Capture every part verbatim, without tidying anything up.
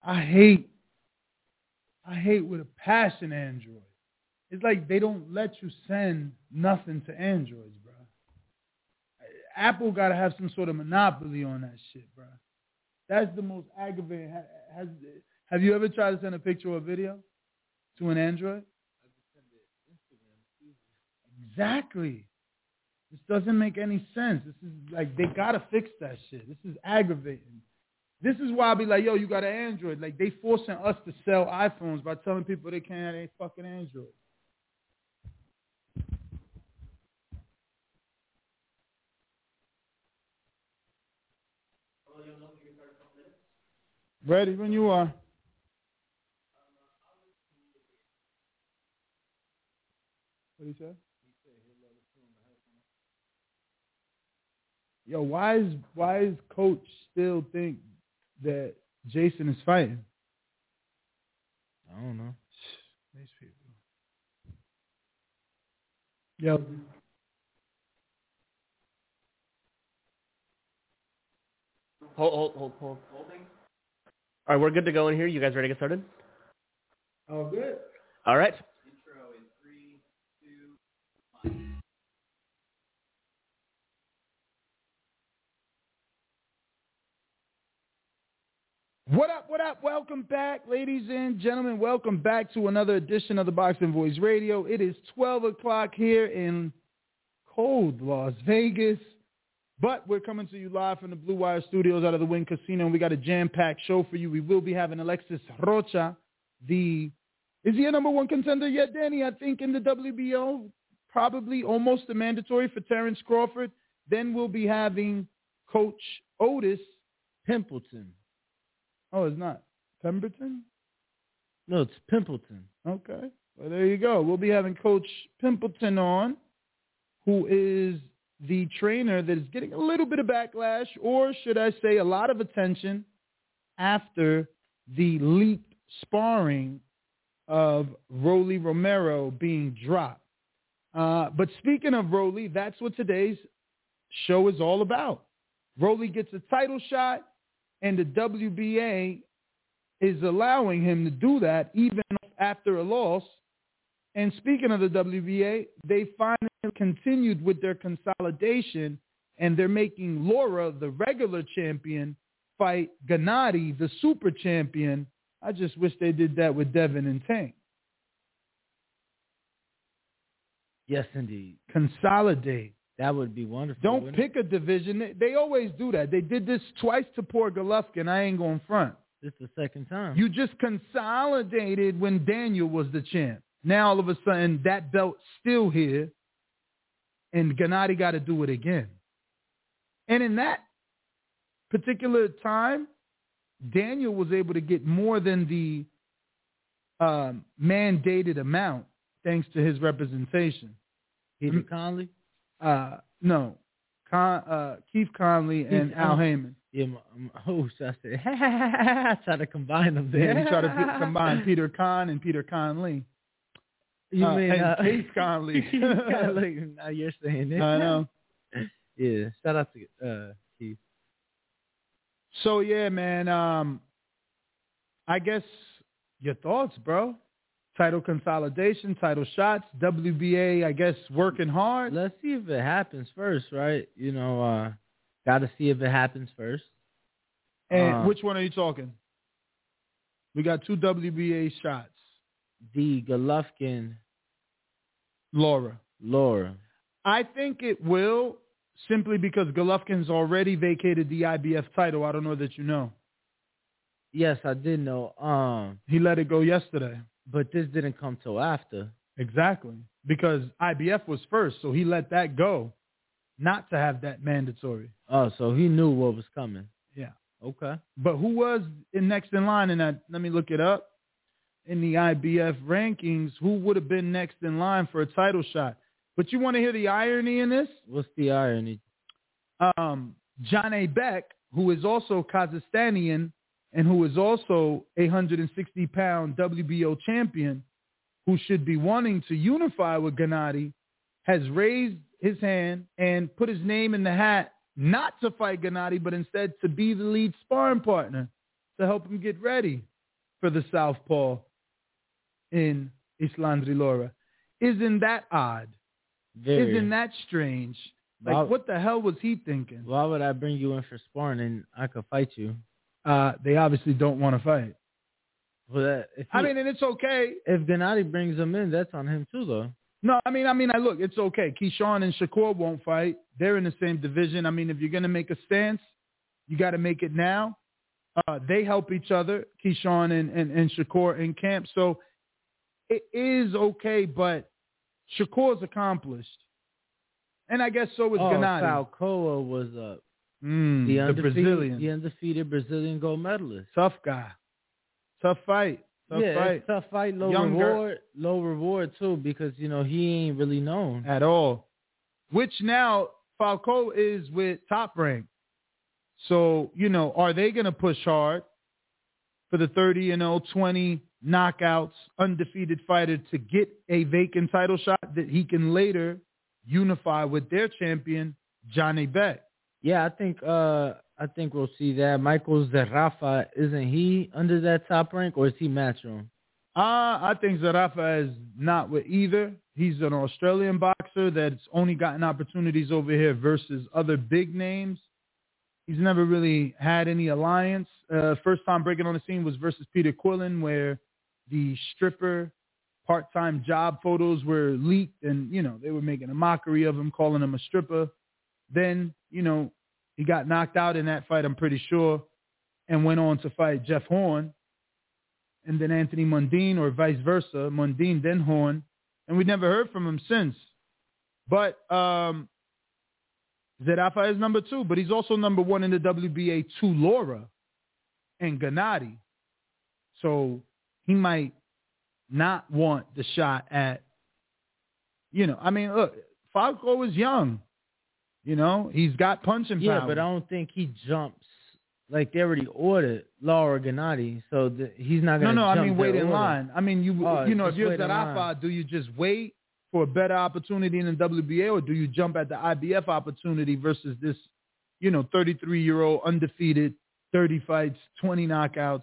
I hate, I hate with a passion Android. It's like they don't let you send nothing to Androids, bro. Apple got to have some sort of monopoly on that shit, bro. That's the most aggravating. Has, have you ever tried to send a picture or a video to an Android? Exactly. This doesn't make any sense. This is like, they got to fix that shit. This is aggravating. This is why I be like, yo, you got an Android. Like, they forcing us to sell iPhones by telling people they can't have a fucking Android. Ready when you are. What did he say? Yo, why is why is Coach still think that Jason is fighting? I don't know. These people. Yo. Hold, hold, hold, hold. All right, we're good to go in here. You guys ready to get started? Oh, good. All right. Intro in three, two, one. What up, what up? Welcome back, ladies and gentlemen. Welcome back to another edition of the Boxing Voice Radio. It is twelve o'clock here in cold Las Vegas, but we're coming to you live from the Blue Wire Studios out of the Wynn Casino, and we got a jam-packed show for you. We will be having Alexis Rocha, the, is he a number one contender yet, Danny? I think in the W B O, probably almost a mandatory for Terrence Crawford. Then we'll be having Coach Otis Pimpleton. Oh, it's not Pemberton? No, it's Pimpleton. Okay. Well, there you go. We'll be having Coach Pimpleton on, who is the trainer that is getting a little bit of backlash, or should I say a lot of attention, after the leaked sparring of Rolly Romero being dropped. Uh, but speaking of Rolly, that's what today's show is all about. Rolly gets a title shot, and the W B A is allowing him to do that even after a loss. And speaking of the W B A, they finally continued with their consolidation, and they're making Laura, the regular champion, fight Gennady, the super champion. I just wish they did that with Devin and Tank. Yes, indeed. Consolidate. That would be wonderful. Don't pick a division. They, they always do that. They did this twice to poor Golovkin. I ain't going front. This is the second time. You just consolidated when Daniel was the champ. Now, all of a sudden, that belt's still here, and Gennady got to do it again. And in that particular time, Daniel was able to get more than the um, mandated amount thanks to his representation. Peter mm-hmm. Conley? Uh, no, Con, uh, Keith Conley and Keith, Al Heyman. Yeah, my, my host, I said, I try to combine them there. Yeah, he tried to p- combine Peter Kahn and Peter Conley. You uh, mean and uh, Keith Conley? Keith Conley. Now you're saying it. I know. Yeah, shout out to uh, Keith. So yeah, man. Um, I guess your thoughts, bro. Title consolidation, title shots, W B A, I guess, working hard. Let's see if it happens first, right? You know, uh, got to see if it happens first. And um, which one are you talking? We got two W B A shots. The Golovkin. Laura. Laura. I think it will, simply because Golovkin's already vacated the I B F title. I don't know that you know. Yes, I did know. Um, He let it go yesterday. But this didn't come till after. Exactly. Because I B F was first, so he let that go, not to have that mandatory. Oh, so he knew what was coming. Yeah. Okay. But who was in next in line in that? Let me look it up. In the I B F rankings, who would have been next in line for a title shot? But you want to hear the irony in this? What's the irony? Um, John A. Beck, who is also Kazakhstanian, and who is also a one hundred sixty pound W B O champion, who should be wanting to unify with Gennady, has raised his hand and put his name in the hat not to fight Gennady, but instead to be the lead sparring partner to help him get ready. for the southpaw in Islandri Lara. Isn't that odd? Very. Isn't that strange? Like, Why- what the hell was he thinking? Why would I bring you in for sparring and I could fight you? Uh, they obviously don't want to fight. Well, that, if I he- mean, and it's okay. if Gennady brings him in, that's on him too, though. No, I mean, I mean, I look, it's okay. Keyshawn and Shakur won't fight. They're in the same division. I mean, if you're going to make a stance, you got to make it now. Uh, they help each other, Keyshawn and, and, and Shakur in camp. So it is okay, but Shakur's accomplished. And I guess so is oh, Gennady. Falcoa was uh, Mm, the, the undefeated, Brazilian. the undefeated Brazilian gold medalist. Tough guy. Tough fight. Tough yeah, fight. it's tough fight, low Younger. reward, low reward too, because you know he ain't really known. At all. Which now Falco is with Top Rank. So, you know, are they going to push hard for the thirty and oh, twenty knockouts, undefeated fighter to get a vacant title shot that he can later unify with their champion, Johnny Beck? Yeah, I think uh, I think we'll see that. Michael Zerafa, isn't he under that Top Rank, or is he Matchroom? Uh, I think Zerafa is not with either. He's an Australian boxer that's only gotten opportunities over here versus other big names. He's never really had any alliance. Uh, first time breaking on the scene was versus Peter Quillen, where the stripper part-time job photos were leaked, and, you know, they were making a mockery of him, calling him a stripper. Then, you know, he got knocked out in that fight, I'm pretty sure, and went on to fight Jeff Horn, and then Anthony Mundine, or vice versa, Mundine, then Horn, and we never heard from him since. But um, Zerafa is number two, but he's also number one in the W B A to Lara and Gennady. So he might not want the shot at, you know, I mean, look, Falco is young. You know, he's got punching power. Yeah, but I don't think he jumps. Like, they already ordered Lara Gennady, so the, he's not No, going to no, jump I mean, wait their in order. line. I mean, you Oh, you know, if just you're wait in line. Zerafa, do you just wait for a better opportunity in the W B A, or do you jump at the I B F opportunity versus this, you know, thirty-three-year-old undefeated, thirty fights, twenty knockouts?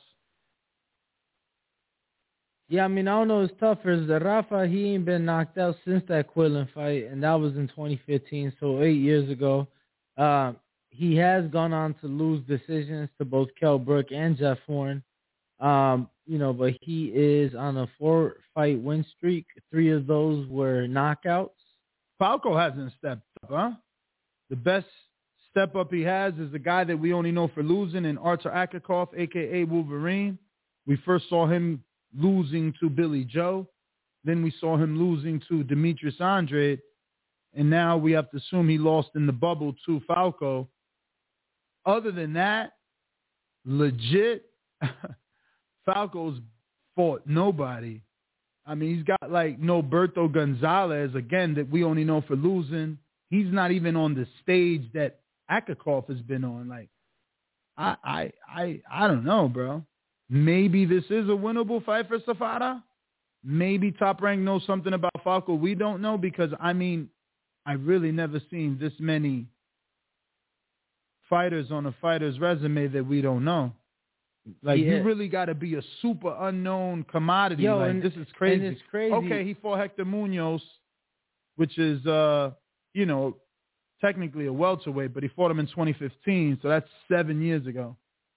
Yeah, I mean, I don't know. It's tough for Zerafa. He ain't been knocked out since that Quillen fight, and that was in twenty fifteen, so eight years ago. Uh, he has gone on to lose decisions to both Kell Brook and Jeff Horn. Um, you know, but he is on a four-fight win streak. Three of those were knockouts. Falco hasn't stepped up, huh? The best step up he has is the guy that we only know for losing, in Artur Akakov, a k a. Wolverine. We first saw him losing to Billy Joe. Then we saw him losing to Demetrius Andrade. And now we have to assume he lost in the bubble to Falco. Other than that, legit, Falco's fought nobody. I mean, he's got like Norberto Gonzalez, again, that we only know for losing. He's not even on the stage that Akakov has been on. Like, I, I, I, I don't know, bro. Maybe this is a winnable fight for Safada. Maybe Top Rank knows something about Falco we don't know, because, I mean, I really never seen this many fighters on a fighter's resume that we don't know. Like, Yeah. you really got to be a super unknown commodity. Yo, like, and- this is crazy. and it's crazy. Okay, he fought Hector Munoz, which is, uh, you know, technically a welterweight, but he fought him in twenty fifteen, so that's seven years ago.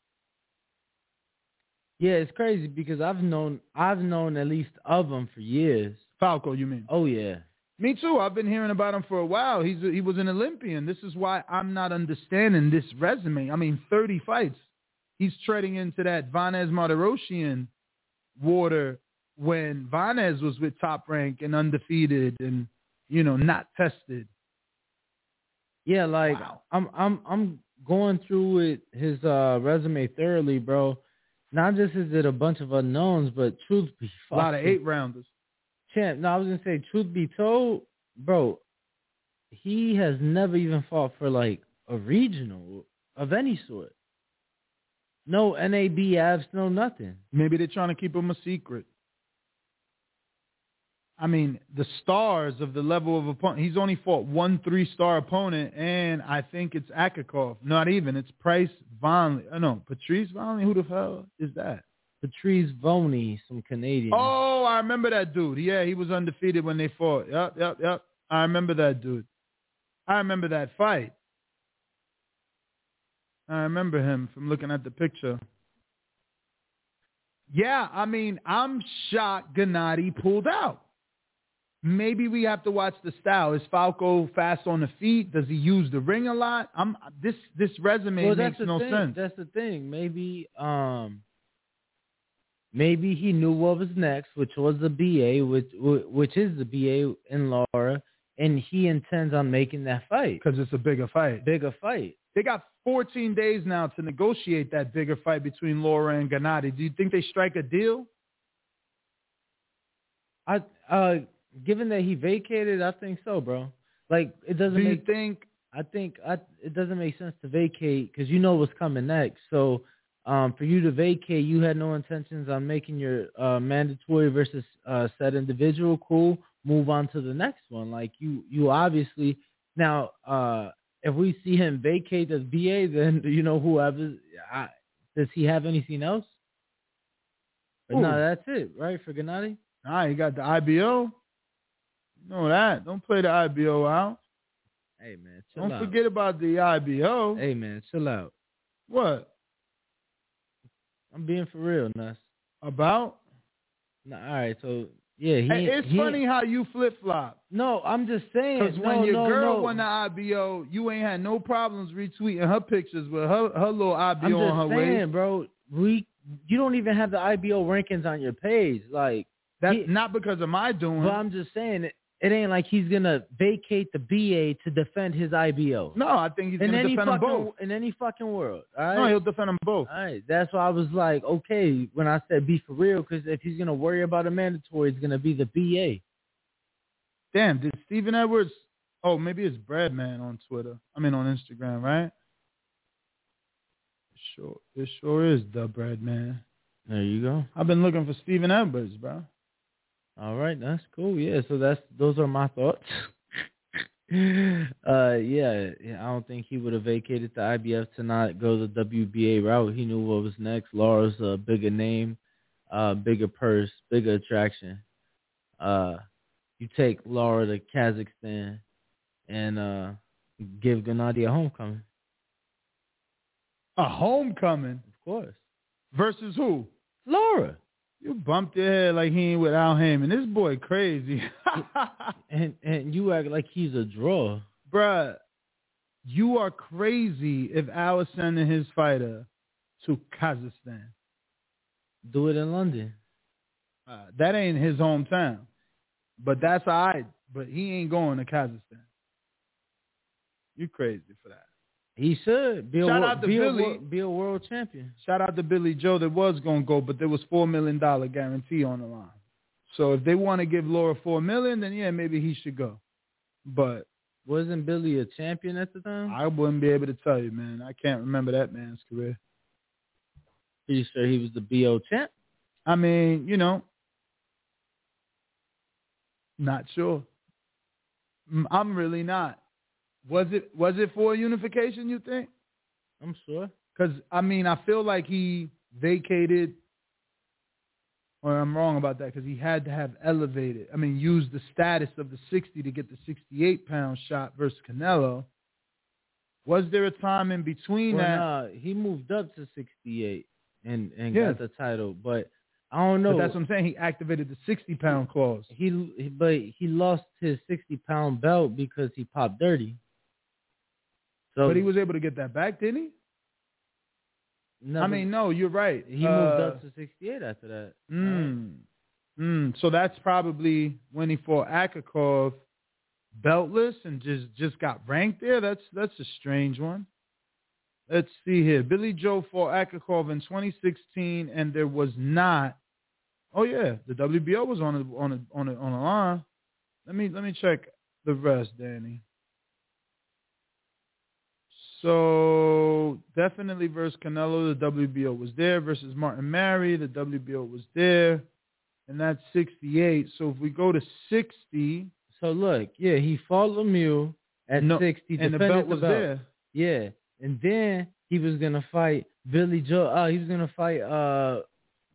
Yeah, it's crazy because I've known I've known at least of him for years. Falco, you mean? Oh, yeah. Me too. I've been hearing about him for a while. He's a, he was an Olympian. This is why I'm not understanding this resume. I mean, thirty fights. He's treading into that Vanez Martirosyan water when Vanez was with Top Rank and undefeated and, you know, not tested. Yeah, like Wow. I'm I'm I'm going through it, his uh, resume thoroughly, bro. Not just is it a bunch of unknowns, but truth be A lot of fucking- eight rounders. champ. No, I was gonna say, truth be told, bro, he has never even fought for like a regional of any sort. No N A B Fs, no nothing. Maybe they're trying to keep him a secret. I mean, the stars of the level of opponent, he's only fought one three-star opponent, and I think it's Akakov. Not even. It's Price Vonley. Oh, no, Patrice Vonley. Who the hell is that? Patrice Voney, some Canadian. Oh, I remember that dude. Yeah, he was undefeated when they fought. Yep, yep, yep. I remember that dude. I remember that fight. I remember him from looking at the picture. Yeah, I mean, I'm shocked Gennady pulled out. Maybe we have to watch the style. Is Falco fast on the feet? Does he use the ring a lot? I'm this this resume well, makes that's the no thing. sense. That's the thing. Maybe um, maybe he knew what was next, which was the B A, which which is the B A in Lara, and he intends on making that fight Because it's a bigger fight. bigger fight. They got fourteen days now to negotiate that bigger fight between Lara and Gennady. Do you think they strike a deal? I uh, given that he vacated, I think so, bro. Like it doesn't Do you make. think? I think I, it doesn't make sense to vacate because you know what's coming next. So um, for you to vacate, you had no intentions on making your uh, mandatory versus uh, set individual. Cool. Move on to the next one. Like you, you obviously now. Uh, if we see him vacate as B A, then you know whoever. I, does he have anything else? But no, that's it, right, for Gennady? Nah, he got the I B O. You know that. Don't play the I B O out. Hey man, chill Don't out. forget about the I B O. Hey man, chill out. What? I'm being for real, Nuss. About? No, all right, so yeah, he. Hey, it's he, funny how you flip flop. No, I'm just saying. Because no, when your no, girl no. won the I B O, you ain't had no problems retweeting her pictures with her her little I B O I'm just on her saying, waist. bro. We you don't even have the I B O rankings on your page, like. That's he, not because of my doing. But I'm just saying, it, it ain't like he's gonna vacate the B A to defend his I B O. No, I think he's in going to any defend them fucking both. in any fucking world. All right. No, he'll defend them both. All right, that's why I was like, okay, when I said be for real, because if he's gonna worry about a mandatory, it's gonna be the B A. Damn, did Stephen Edwards? Oh, maybe it's Breadman on Twitter. I mean on Instagram, right? Sure, it sure is the Breadman. There you go. I've been looking for Stephen Edwards, bro. All right, that's cool. Yeah, so that's those are my thoughts. uh, yeah, I don't think he would have vacated the I B F to not go the W B A route. He knew what was next. Lara's a bigger name, uh, bigger purse, bigger attraction. Uh, you take Lara to Kazakhstan and uh, give Gennady a homecoming. A homecoming? Of course. Versus who? Lara. You bumped your head like he ain't with Al Heyman. This boy crazy. and and you act like he's a draw. Bruh, you are crazy if Al is sending his fighter to Kazakhstan. Do it in London. Uh, that ain't his hometown. But that's all right. But he ain't going to Kazakhstan. You crazy for that. He should be a, Shout wor- out to be, Billy. a wor- be a world champion. Shout out to Billy Joe that was going to go, but there was four million dollars guarantee on the line. So if they want to give Lara four million dollars, then yeah, maybe he should go. But wasn't Billy a champion at the time? I wouldn't be able to tell you, man. I can't remember that man's career. Pretty sure he was the B O champ. I mean, you know, not sure. I'm really not. Was it was it for unification, you think? I'm sure. Because, I mean, I feel like he vacated, or I'm wrong about that, because he had to have elevated, I mean, used the status of the sixty to get the sixty-eight pound shot versus Canelo. Was there a time in between well, that? Nah, he moved up to sixty-eight and, and Yeah. got the title, but I don't know. But that's what I'm saying. He activated the sixty pound clause. He, but he lost his sixty pound belt because he popped dirty. So, But he was able to get that back, didn't he? no, I mean, no, you're right. he uh, moved up to sixty-eight after that. Mm, mm, so that's probably when he fought Akakov beltless and just, just got ranked there. That's that's a strange one. Let's see here. Billy Joe fought Akakov in twenty sixteen, and there was not. Oh yeah, the W B O was on a, on a, on a, on a line. Let me let me check the rest, Danny. So definitely versus Canelo, the W B O was there. Versus Martin Mary, the W B O was there. And that's sixty-eight. So if we go to sixty. So look, yeah, he fought Lemieux at no, sixty. And the defended belt was the belt. there. Yeah. And then he was going to fight Billy Joe. Uh, he was going to fight uh,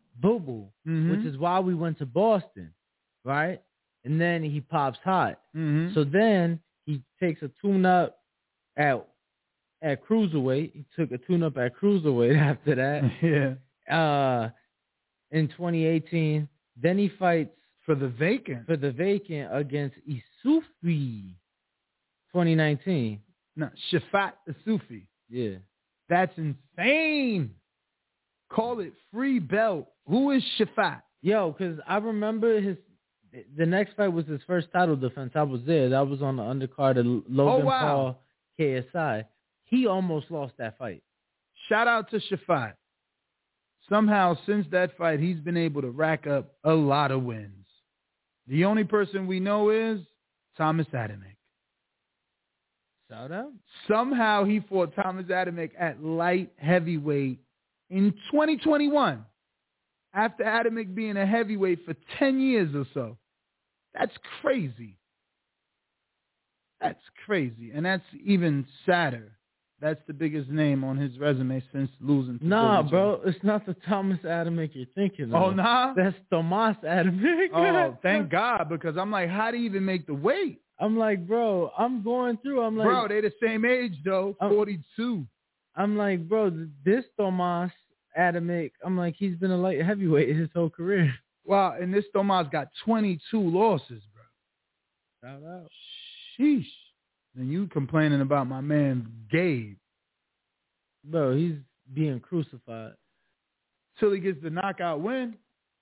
Boo Boo, Mhm. which is why we went to Boston, right? And then he pops hot. Mhm. So then he takes a tune-up at at cruiserweight. He took a tune-up at cruiserweight after that. yeah. Uh, in twenty eighteen, then he fights For the vacant. for the vacant against Isufi. twenty nineteen. No, Shafat Isufi. Yeah. That's insane. Call it free belt. Who is Shafat? Yo, because I remember his the next fight was his first title defense. I was there. That was on the undercard of Logan Oh, wow. Paul K S I. He almost lost that fight. Shout out to Shafat. Somehow, since that fight, he's been able to rack up a lot of wins. The only person we know is Thomas Adamek. Shout out. Somehow he fought Thomas Adamek at light heavyweight in twenty twenty-one. After Adamek being a heavyweight for ten years or so. That's crazy. That's crazy. And that's even sadder. That's the biggest name on his resume since losing to Nah, Billy bro. Joe. It's not the Thomas Adamek you're thinking of. Oh, nah? That's Tomas Adamek. Oh, thank God, because I'm like, how do you even make the weight? I'm like, bro, I'm going through. I'm like, Bro, they the same age, though, I'm- forty-two. I'm like, bro, this Tomas Adamek, I'm like, he's been a light heavyweight his whole career. Wow, and this Tomas got twenty-two losses, bro. Shout out. Sheesh. And you complaining about my man Gabe Bro, he's being crucified. till he gets the knockout win.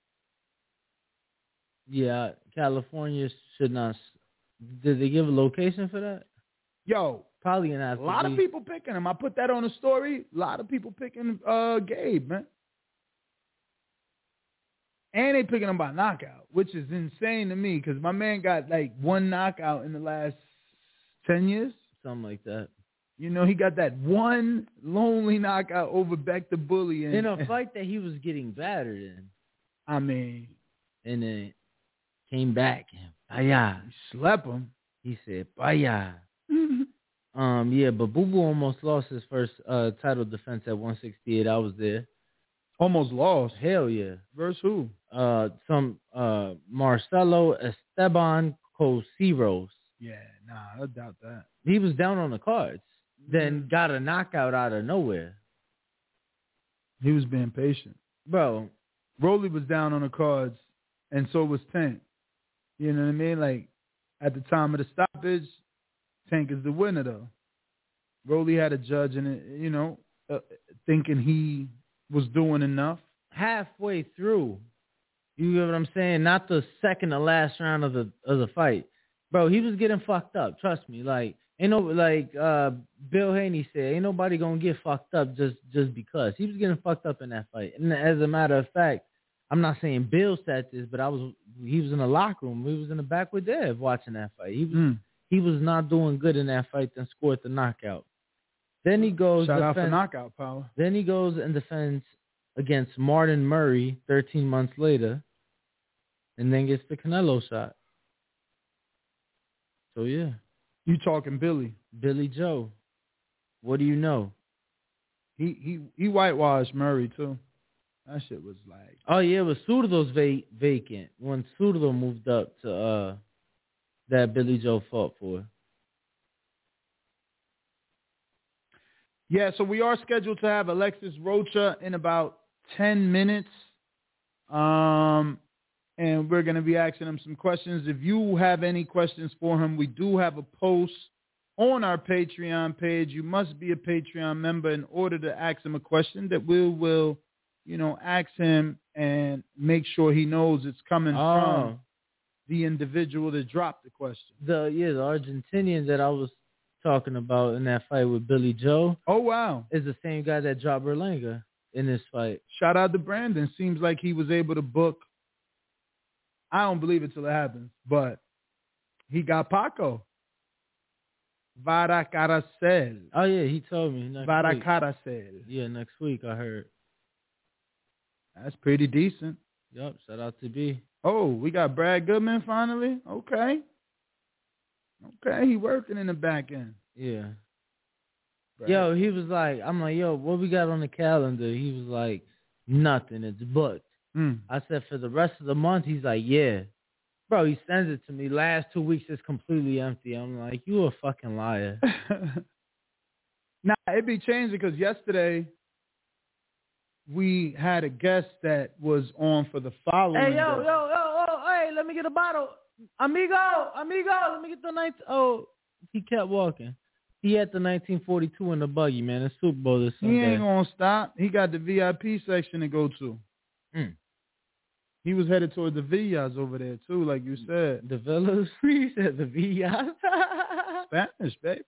Yeah, California should not. Did they give a location for that? Yo, Probably in a Africa. lot of people picking him. I put that on the story. A lot of people picking uh, Gabe, man. And they picking him by knockout, which is insane to me because my man got like one knockout in the last ten years. Something like that. You know, he got that one lonely knockout over Beck the Bully. And, In a fight that he was getting battered in. I mean, And then came back and Baya. he slept him. He said, Baya. Um, yeah, but Boo Boo almost lost his first uh, title defense at one sixty-eight. I was there. Almost lost. Hell yeah. Versus who? Uh, some uh, Marcelo Esteban Cosiros. Yeah, nah, I doubt that. He was down on the cards. Then got a knockout out of nowhere. He was being patient. Bro, Rolly was down on the cards, and so was Tank. You know what I mean? Like, at the time of the stoppage, Tank is the winner, though. Rolly had a judge in it, you know, uh, thinking he was doing enough. halfway through, you get what I'm saying? Not the second to last round of the of the fight. Bro, he was getting fucked up. Trust me. Like, ain't no, like uh, Bill Haney said, ain't nobody gonna get fucked up just, just because. He was getting fucked up in that fight. And as a matter of fact, I'm not saying Bill said this, but I was he was in the locker room. He was in the back with Dev watching that fight. He was Mm. he was not doing good in that fight, then scored the knockout. Then he goes Shout out for defend, knockout power. then he goes and defends against Martin Murray thirteen months later, and then gets the Canelo shot. So yeah, You talking Billy. Billy Joe. What do you know? He he he whitewashed Murray, too. That shit was like... Oh yeah, it was Cerdo's va- vacant when Cerdo moved up to uh that Billy Joe fought for. Yeah, so we are scheduled to have Alexis Rocha in about ten minutes. Um, and we're going to be asking him some questions. If you have any questions for him, we do have a post on our Patreon page. You must be a Patreon member in order to ask him a question that we will, you know, ask him and make sure he knows it's coming Oh, from the individual that dropped the question. the yeah, the Argentinian that I was talking about in that fight with Billy Joe Oh, wow. is the same guy that dropped Berlanga in this fight. Shout out to Brandon. Seems like he was able to book. I don't believe it till it happens, but he got Paco. Varacaracel. Oh yeah, he told me next week. Varacaracel. Yeah, next week I heard. That's pretty decent. Yup, shout out to B. Oh, we got Brad Goodman finally. Okay. Okay, he working in the back end. Yeah. Brad. Yo, he was like, I'm like, yo, what we got on the calendar? He was like, nothing. It's booked. Hmm. I said, for the rest of the month, he's like, yeah. Bro, he sends it to me. Last two weeks is completely empty. I'm like, you a fucking liar. Now, it be changing because yesterday we had a guest that was on for the following Hey, yo, day. yo, yo, yo, hey, let me get a bottle. Amigo, amigo, let me get the night. Oh, he kept walking. He had the nineteen forty-two in the buggy, man. It's Super Bowl this He Sunday. ain't going to stop. He got the V I P section to go to. Mm. He was headed toward the Villas over there, too, like you said. The Villas? He said the Villas. Spanish, babe.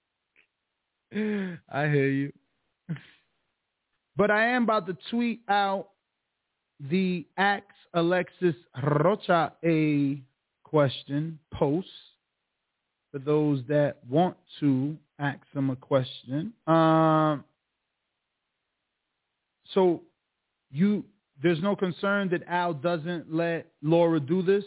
I hear you. But I am about to tweet out the Ask Alexis Rocha a question post for those that want to ask him a question. Um, so you, there's no concern that Al doesn't let Laura do this?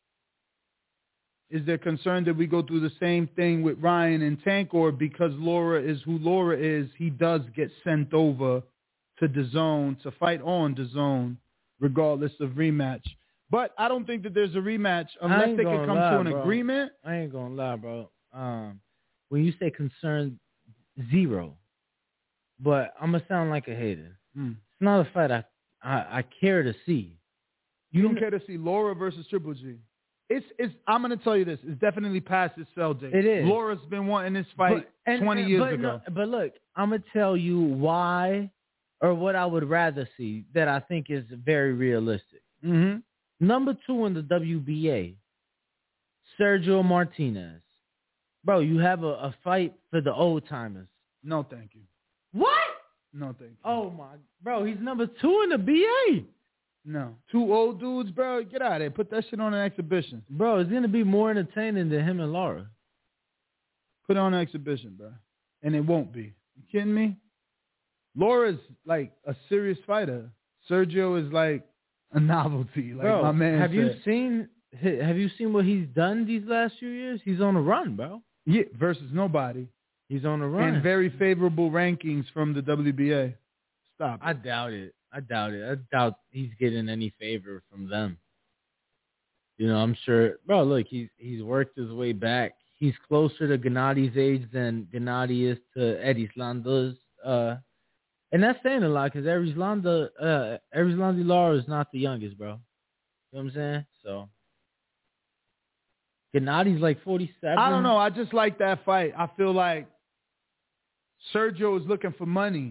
Is there concern that we go through the same thing with Ryan and Tank, or because Laura is who Laura is, he does get sent over to DAZN to fight on DAZN regardless of rematch? But I don't think that there's a rematch unless they can come lie, to an bro. agreement. I ain't gonna lie, bro. Um, when you say concern, zero. But I'm gonna sound like a hater. Mm. It's not a fight I, I I care to see. You don't care to see Laura versus Triple G? It's it's. I'm gonna tell you this. It's definitely past its sell date. It is. Laura's been wanting this fight But- and- twenty and- years but ago. No, but look, I'm gonna tell you why, or what I would rather see that I think is very realistic. Mm-hmm. Number two in the W B A, Sergio Martinez. Bro, you have a, a fight for the old timers. No, thank you. What? No, thank you. Oh my, bro, he's number two in the B A. No. Two old dudes, bro. Get out of there. Put that shit on an exhibition. Bro, it's gonna be more entertaining than him and Laura. Put it on an exhibition, bro. And it won't be. You kidding me? Laura's like a serious fighter. Sergio is like a novelty. Like Bro, my man have said. you seen have you seen what he's done these last few years? He's on a run, bro. Yeah, versus nobody. He's on a run. And very favorable rankings from the W B A. Stop. I it. doubt it. I doubt it. I doubt he's getting any favor from them. You know, I'm sure. Bro, look, he's he's worked his way back. He's closer to Gennadi's age than Gennady is to Erislanda's. Uh, and that's saying a lot because Erislanda, uh, Erislandi Lara is not the youngest, bro. You know what I'm saying? So Gennadi's like forty-seven. I don't know. I just like that fight. I feel like Sergio is looking for money.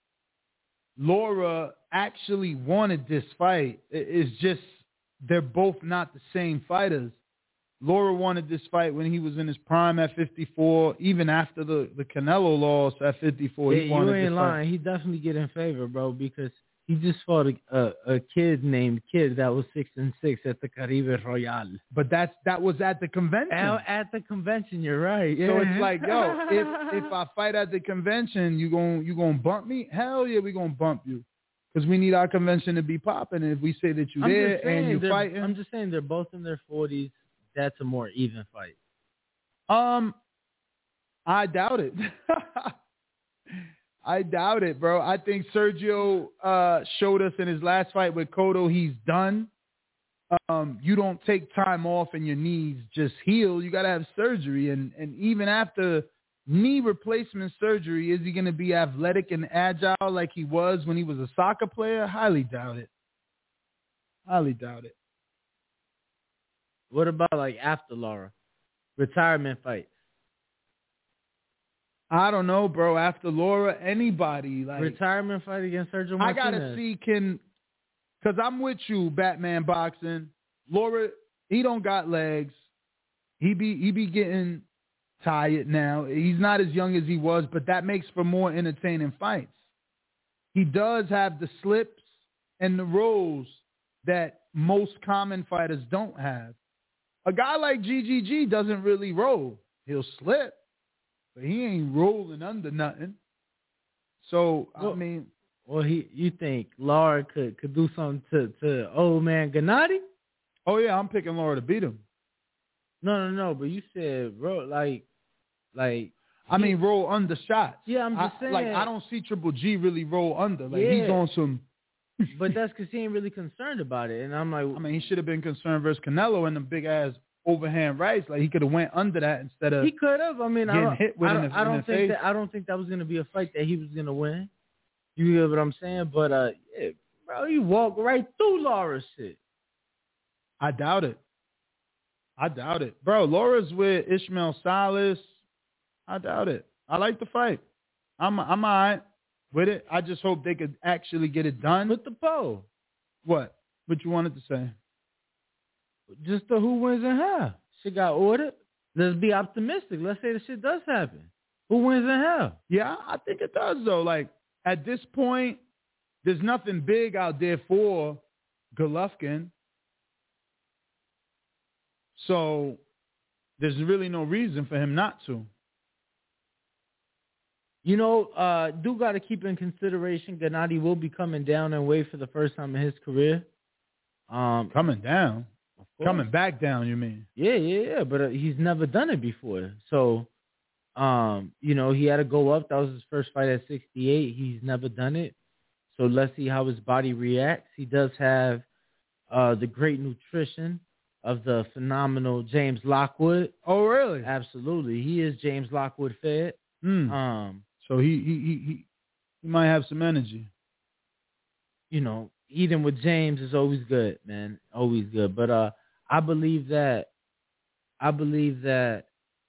Laura actually wanted this fight. It's just they're both not the same fighters. Laura wanted this fight when he was in his prime at fifty-four. Even after the, the Canelo loss at fifty-four, Yeah, he wanted you this ain't fight. lying. He definitely get in favor, bro, because he just fought a, a, a kid named Kid that was six and six at the Caribe Royale. But that's that was at the convention. At, at the convention, you're right. Yeah. So it's like, yo, if if I fight at the convention, you gon' you gonna bump me? Hell yeah, we gonna bump you, because we need our convention to be popping. And if we say that you I'm there just saying and you they're- fighting, I'm just saying they're both in their forties. That's a more even fight. um, I doubt it. I doubt it, bro. I think Sergio uh, showed us in his last fight with Cotto he's done. Um, you don't take time off and your knees just heal. You got to have surgery. And, and even after knee replacement surgery, is he going to be athletic and agile like he was when he was a soccer player? Highly doubt it. Highly doubt it. What about like after Laura? Retirement fight. I don't know, bro. After Laura, anybody. like Retirement fight against Sergio I Martinez. got to see can – because I'm with you, Batman Boxing. Laura, he don't got legs. He be he be getting tired now. He's not as young as he was, but that makes for more entertaining fights. He does have the slips and the rolls that most common fighters don't have. A guy like G G G doesn't really roll. He'll slip, but he ain't rolling under nothing. So, Well, I mean... Well, he, you think Laura could, could do something to, to old man Gennady? Oh, yeah, I'm picking Laura to beat him. No, no, no. But you said, bro, like, like. I mean, roll under shots. Yeah, I'm just I, saying. Like, I don't see Triple G really roll under. Like, Yeah. he's on some but that's because he ain't really concerned about it. And I'm like, I mean, he should have been concerned versus Canelo and the big ass overhand rights. Like he could have went under that instead of he could have. I mean, I getting don't, hit with I in don't, the, I in don't the think face. that I don't think that was gonna be a fight that he was gonna win. You hear what I'm saying? But uh, yeah, bro, you walk right through Laura's shit. I doubt it. I doubt it, bro. Laura's with Ishmael Salas. I doubt it. I like the fight. I'm I'm all right with it. I just hope they could actually get it done. With the pole. What? What you wanted to say? Just the who wins and how. Shit got ordered. Let's be optimistic. Let's say the shit does happen. Who wins and how? Yeah, I think it does though. Like at this point, there's nothing big out there for Golovkin. So there's really no reason for him not to. You know, uh, do got to keep in consideration Gennady will be coming down in weight for the first time in his career. Um, Coming down? Coming back down, you mean? Yeah, yeah, yeah. But uh, he's never done it before. So, um, you know, he had to go up. That was his first fight at sixty-eight. He's never done it. So let's see how his body reacts. He does have uh, the great nutrition of the phenomenal James Lockwood. Oh, really? Absolutely. He is James Lockwood fed. Mm. Um, so he, he he he he might have some energy. You know, eating with James is always good, man. Always good. But uh, I believe that I believe that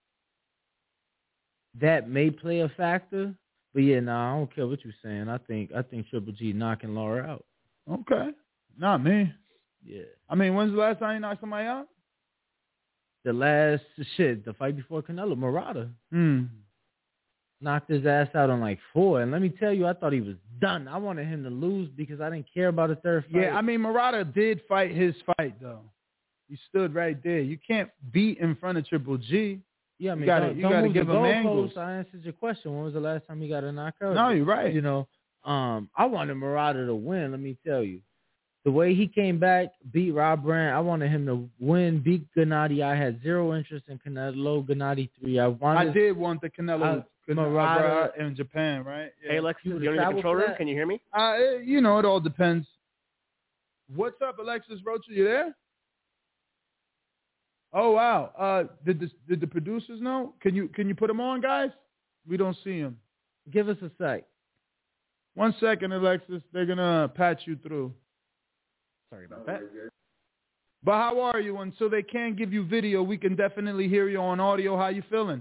that may play a factor. But yeah, no, nah, I don't care what you're saying. I think I think Triple G knocking Laura out. Okay. Not me. Yeah. I mean, when's the last time you knocked somebody out? The last shit, the fight before Canelo, Murata. Hmm. Knocked his ass out on like four. And let me tell you, I thought he was done. I wanted him to lose because I didn't care about a third fight. Yeah, I mean, Murata did fight his fight, though. He stood right there. You can't beat in front of Triple G. Yeah, I mean, you gotta, don't, you don't gotta move give the him angles. goalposts. I answered your question. When was the last time he got a knockout? No, you're right. You know, um, I wanted Murata to win, let me tell you. The way he came back, beat Rob Brandt, I wanted him to win, beat Gennady. I had zero interest in Canelo, Gennady three. I wanted. I did want the Canelo I, Murata in Japan, right? Yeah. Hey, Alexis, you're in the control room. Can you hear me? Uh, you know, it all depends. What's up, Alexis Rocha? You there? Oh wow. Uh, did the did the producers know? Can you can you put them on, guys? We don't see them. Give us a sec. One second, Alexis. They're gonna patch you through. Sorry about that. But how are you? Until they can't give you video, we can definitely hear you on audio. How you feeling?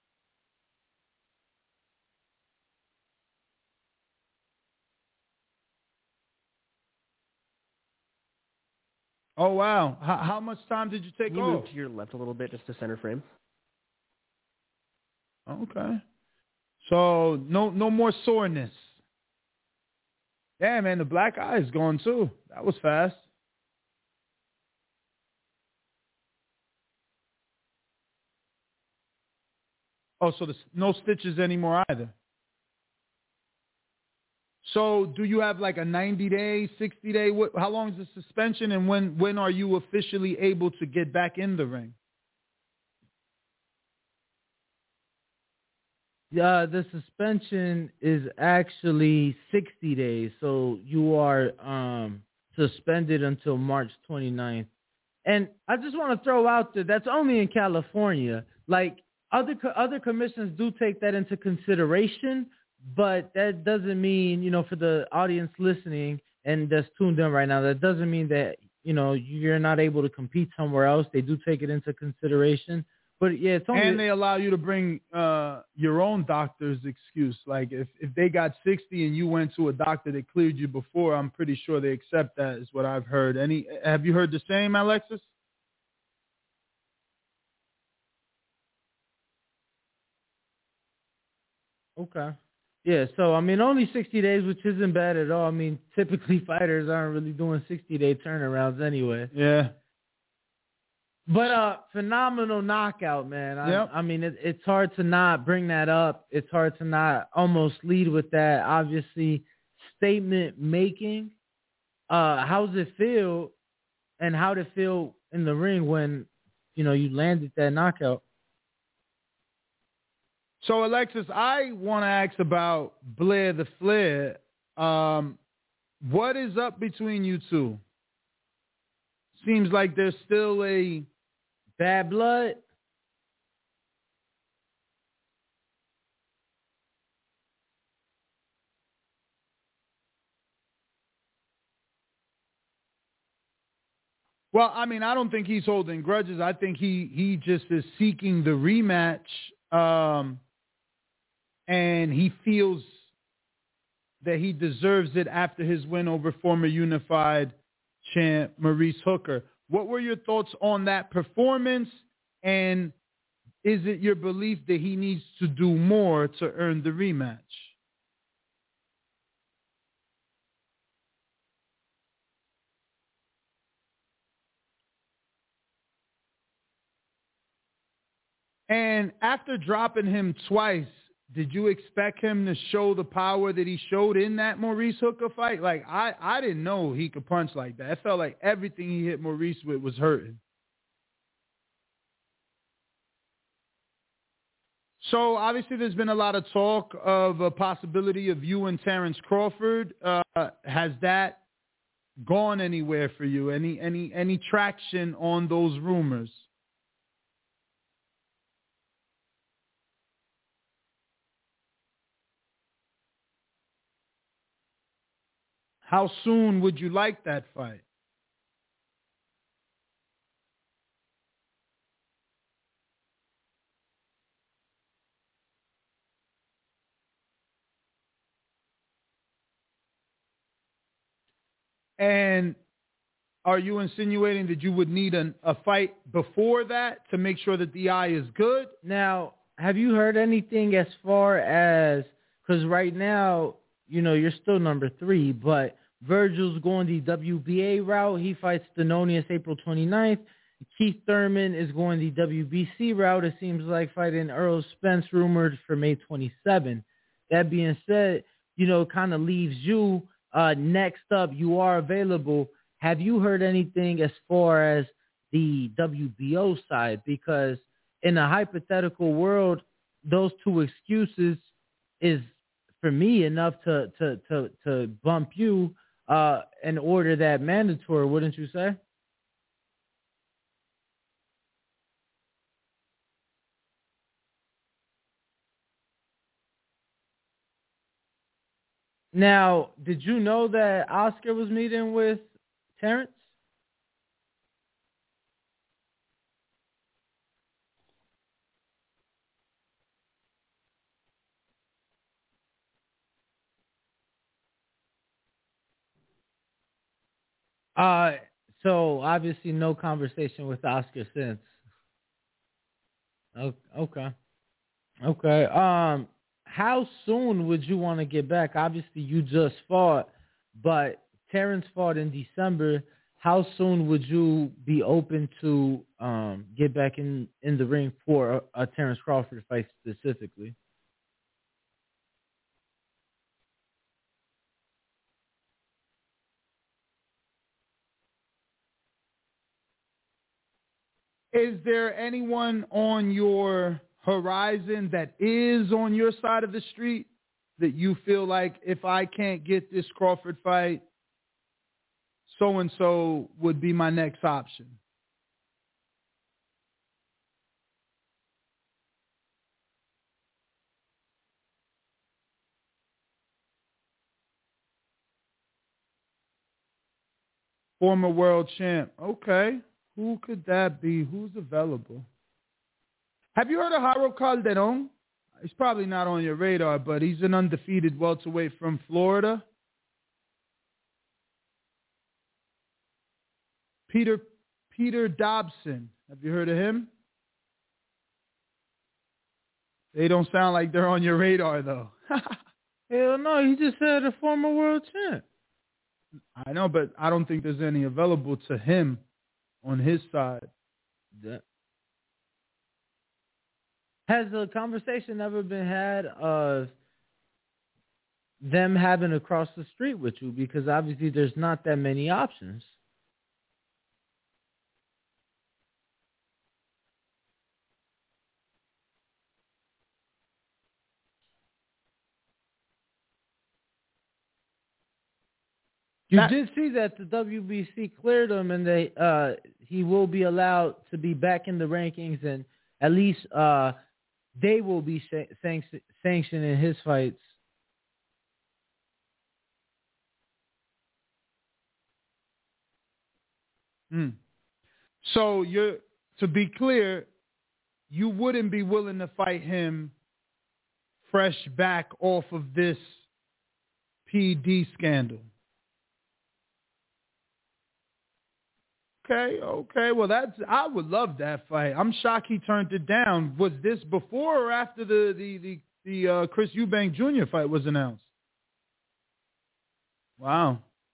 Oh, wow. How, how much time did you take Can you off? move to your left a little bit just to center frame? Okay. So no no more soreness. Yeah, man, the black eye is gone too. That was fast. Oh, so there's no stitches anymore either. So do you have like a ninety day, sixty day? What, how long is the suspension, and when, when are you officially able to get back in the ring? Uh, the suspension is actually sixty days, so you are um, suspended until March twenty-ninth. And I just want to throw out there, that's only in California. Like, other co- other commissions do take that into consideration, but that doesn't mean, you know, for the audience listening and that's tuned in right now, that doesn't mean that, you know, you're not able to compete somewhere else. They do take it into consideration. But yeah, it's only, and they allow you to bring uh, your own doctor's excuse. Like if, if they got sixty and you went to a doctor that cleared you before, I'm pretty sure they accept that, is what I've heard. Any have you heard the same, Alexis? Okay. Yeah, so, I mean, only sixty days, which isn't bad at all. I mean, typically fighters aren't really doing sixty-day turnarounds anyway. Yeah. But uh, phenomenal knockout, man. I, Yep. I mean, it, it's hard to not bring that up. It's hard to not almost lead with that. Obviously, statement making. Uh, how does it feel, and how did it feel in the ring when, you know, you landed that knockout? So, Alexis, I want to ask about Blair the Flair. Um, What is up between you two? Seems like there's still a Bad blood. well, I mean, I don't think he's holding grudges. I think he he just is seeking the rematch, um, and he feels that he deserves it after his win over former Unified champ Maurice Hooker. What were your thoughts on that performance, and is it your belief that he needs to do more to earn the rematch? And after dropping him twice, did you expect him to show the power that he showed in that Maurice Hooker fight? Like, I, I didn't know he could punch like that. It felt like everything he hit Maurice with was hurting. So obviously there's been a lot of talk of a possibility of you and Terrence Crawford. Uh, has that gone anywhere for you? Any any any traction on those rumors? How soon would you like that fight? And are you insinuating that you would need an, a fight before that to make sure that the eye is good? Now, have you heard anything as far as, because right now, you know, you're still number three, but Virgil's going the W B A route. He fights Thenonius April twenty-ninth. Keith Thurman is going the W B C route. It seems like fighting Earl Spence rumored for May twenty-seventh. That being said, you know, it kind of leaves you uh, next up. You are available. Have you heard anything as far as the W B O side? Because in a hypothetical world, those two excuses is, for me, enough to to to, to bump you uh, and order that mandatory, wouldn't you say? Now, did you know that Oscar was meeting with Terrence? Uh, so obviously no conversation with Oscar since. O- Okay. Okay. Um, how soon would you want to get back? Obviously you just fought, but Terrence fought in December. How soon would you be open to um get back in, in the ring for a, a Terrence Crawford fight specifically? Is there anyone on your horizon that is on your side of the street that you feel like, if I can't get this Crawford fight, so-and-so would be my next option? Former world champ. Okay. Who could that be? Who's available? Have you heard of Jairo Calderon? He's probably not on your radar, but he's an undefeated welterweight from Florida. Peter Peter Dobson. Have you heard of him? They don't sound like they're on your radar, though. Hell no, he just said a former world champ. I know, but I don't think there's any available to him on his side. That- Has a conversation ever been had of them having to cross the street with you? Because obviously there's not that many options. You That- did see that the W B C cleared him, and they uh, he will be allowed to be back in the rankings, and at least uh, they will be sa- sanction- sanctioning his fights. Mm. So you're to be clear, you wouldn't be willing to fight him fresh back off of this P D scandal. Okay, okay. Well, that's I would love that fight. I'm shocked he turned it down. Was this before or after the the the, the uh, Chris Eubank Junior fight was announced? Wow.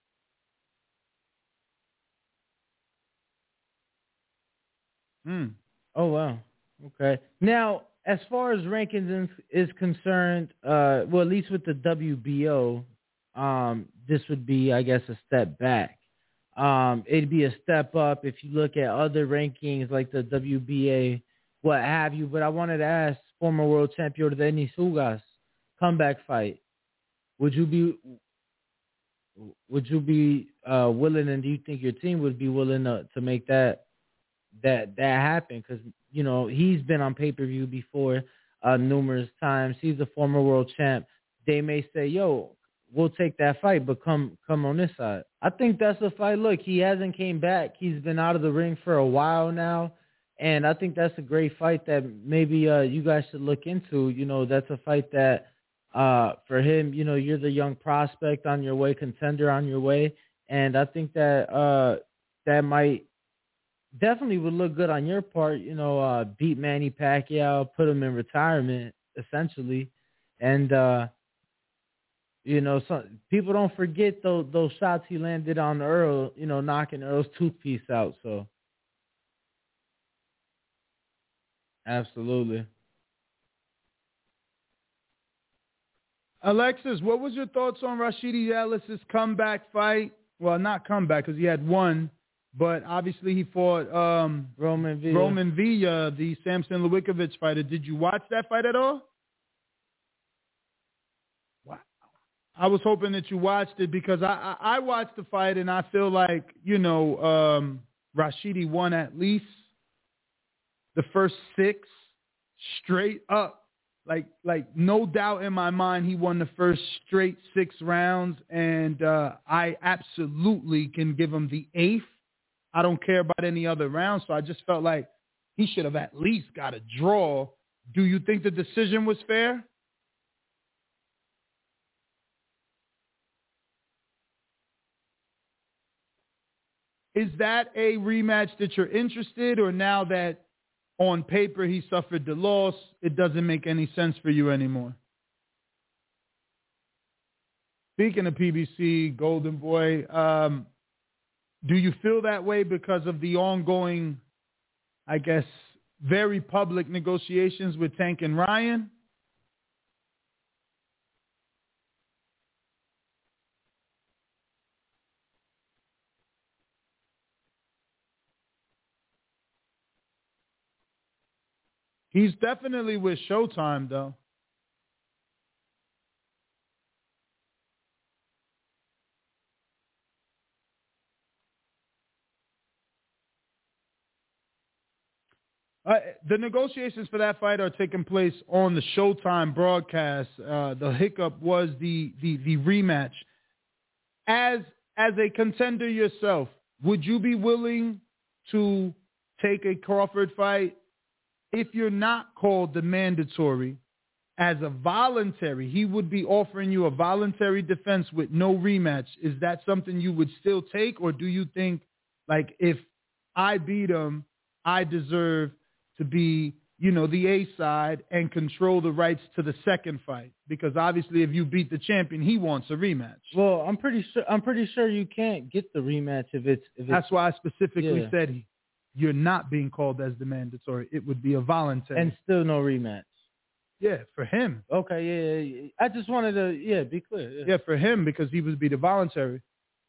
Hmm. Oh wow. Okay. Now, as far as rankings is, is concerned, uh, well, at least with the W B O, um, this would be, I guess, a step back. Um, it'd be a step up if you look at other rankings like the W B A, what have you. But I wanted to ask former world champion Denis Ugas comeback fight. Would you be would you be uh, willing, and do you think your team would be willing to, to make that that that happen? Because you know he's been on pay per view before uh, numerous times. He's a former world champ. They may say, "Yo, we'll take that fight, but come come on this side." I think that's a fight. Look, he hasn't came back. He's been out of the ring for a while now, and I think that's a great fight that maybe uh, you guys should look into. You know, that's a fight that uh, for him, you know, you're the young prospect on your way, contender on your way, and I think that uh, that might definitely would look good on your part. You know, uh, beat Manny Pacquiao, put him in retirement essentially, and. Uh, You know, some people don't forget those those shots he landed on Earl. You know, knocking Earl's toothpiece out. So, absolutely. Alexis, what was your thoughts on Rashidi Ellis's comeback fight? Well, not comeback because he had one, but obviously he fought um, Roman Villa. Roman Villa, the Samson Lewickovic fighter. Did you watch that fight at all? Wow. I was hoping that you watched it because I, I, I watched the fight and I feel like, you know, um, Rashidi won at least the first six straight up. Like, like no doubt in my mind, he won the first straight six rounds, and uh, I absolutely can give him the eighth. I don't care about any other rounds, so I just felt like he should have at least got a draw. Do you think the decision was fair? Is that a rematch that you're interested, or now that on paper he suffered the loss, it doesn't make any sense for you anymore? Speaking of P B C, Golden Boy, um, do you feel that way because of the ongoing, I guess, very public negotiations with Tank and Ryan? He's definitely with Showtime, though. Uh, the negotiations for that fight are taking place on the Showtime broadcast. Uh, the hiccup was the, the, the rematch. As as a contender yourself, would you be willing to take a Crawford fight if you're not called the mandatory as a voluntary? He would be offering you a voluntary defense with no rematch. Is that something you would still take, or do you think, like, if I beat him, I deserve to be, you know, the A side and control the rights to the second fight? Because obviously if you beat the champion, he wants a rematch. Well, I'm pretty sure I'm pretty sure you can't get the rematch if it's if it's That's why I specifically yeah. said you're not being called as the mandatory. It would be a voluntary. and still no rematch. Yeah, for him. Okay, yeah, yeah, yeah. I just wanted to yeah be clear. Yeah. Yeah, for him, because he would be the voluntary.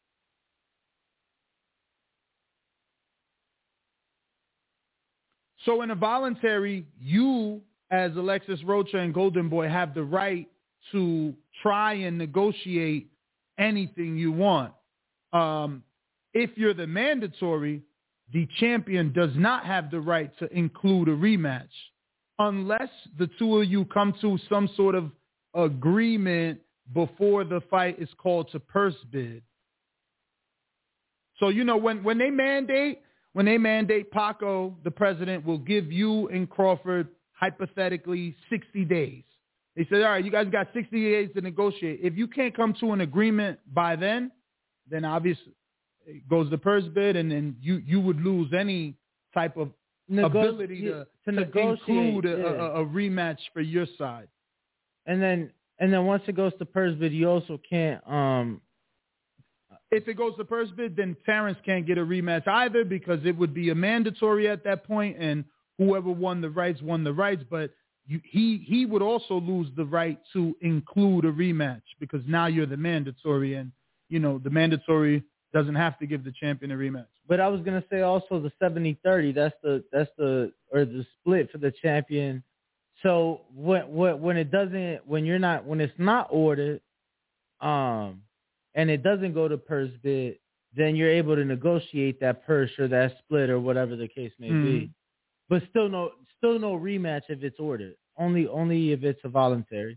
So in a voluntary, you as Alexis Rocha and Golden Boy have the right to try and negotiate anything you want. Um, if you're the mandatory, the champion does not have the right to include a rematch unless the two of you come to some sort of agreement before the fight is called to purse bid. So, you know, when, when they mandate, when they mandate Paco, the president will give you and Crawford hypothetically sixty days. They said, all right, you guys got sixty days to negotiate. If you can't come to an agreement by then, then obviously it goes the purse bid, and then you, you would lose any type of Nego- ability to, to, to include a, yeah. a, a rematch for your side. And then and then once it goes to purse bid, you also can't. Um, if it goes to purse bid, then Terrence can't get a rematch either because it would be a mandatory at that point, and whoever won the rights won the rights. But you, he he would also lose the right to include a rematch because now you're the mandatory, and you know the mandatory doesn't have to give the champion a rematch. But I was gonna say also the seventy thirty. That's the that's the or the split for the champion. So when when it doesn't when you're not when it's not ordered, um, and it doesn't go to purse bid, then you're able to negotiate that purse or that split or whatever the case may mm. be. But still no still no rematch if it's ordered. Only only if it's a voluntary.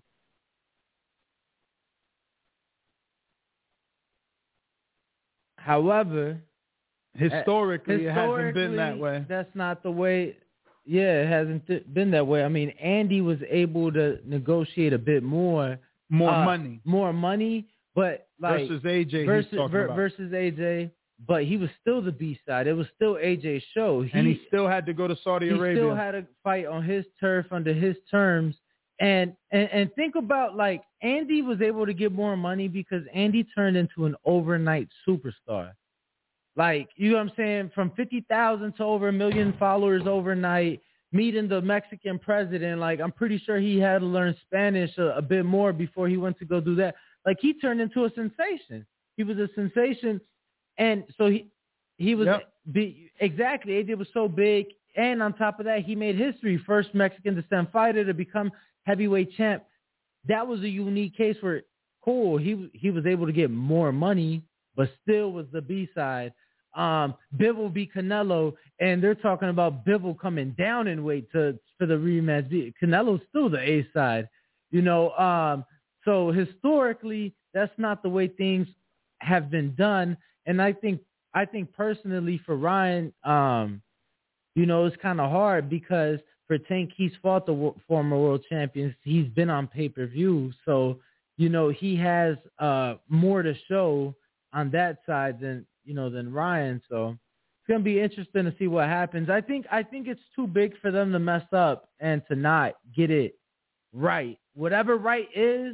However, historically, historically, it hasn't been that way. That's not the way. Yeah, it hasn't th- been that way. I mean, Andy was able to negotiate a bit more, more uh, money, more money, but like versus A J versus, he's talking ver- about. versus A J. But he was still the B side. It was still A J's show, he, and he still had to go to Saudi he Arabia. He still had to fight on his turf under his terms. And, and and think about, like, Andy was able to get more money because Andy turned into an overnight superstar. Like, you know what I'm saying? From fifty thousand to over a million followers overnight, meeting the Mexican president. Like, I'm pretty sure he had to learn Spanish a, a bit more before he went to go do that. Like, he turned into a sensation. He was a sensation. And so he he was yep. be, exactly. A J was so big. And on top of that, he made history. First Mexican descent fighter to become heavyweight champ. That was a unique case where, cool, he he was able to get more money, but still was the B side. Um, Bivol beat Canelo, and they're talking about Bivol coming down in weight to for the rematch. Canelo's still the A side, you know. Um, so historically, that's not the way things have been done. And I think I think personally for Ryan, um, you know, it's kind of hard because for Tank, he's fought the w- former world champions. He's been on pay-per-view. So, you know, he has uh, more to show on that side than, you know, than Ryan. So it's going to be interesting to see what happens. I think I think it's too big for them to mess up and to not get it right. Whatever right is,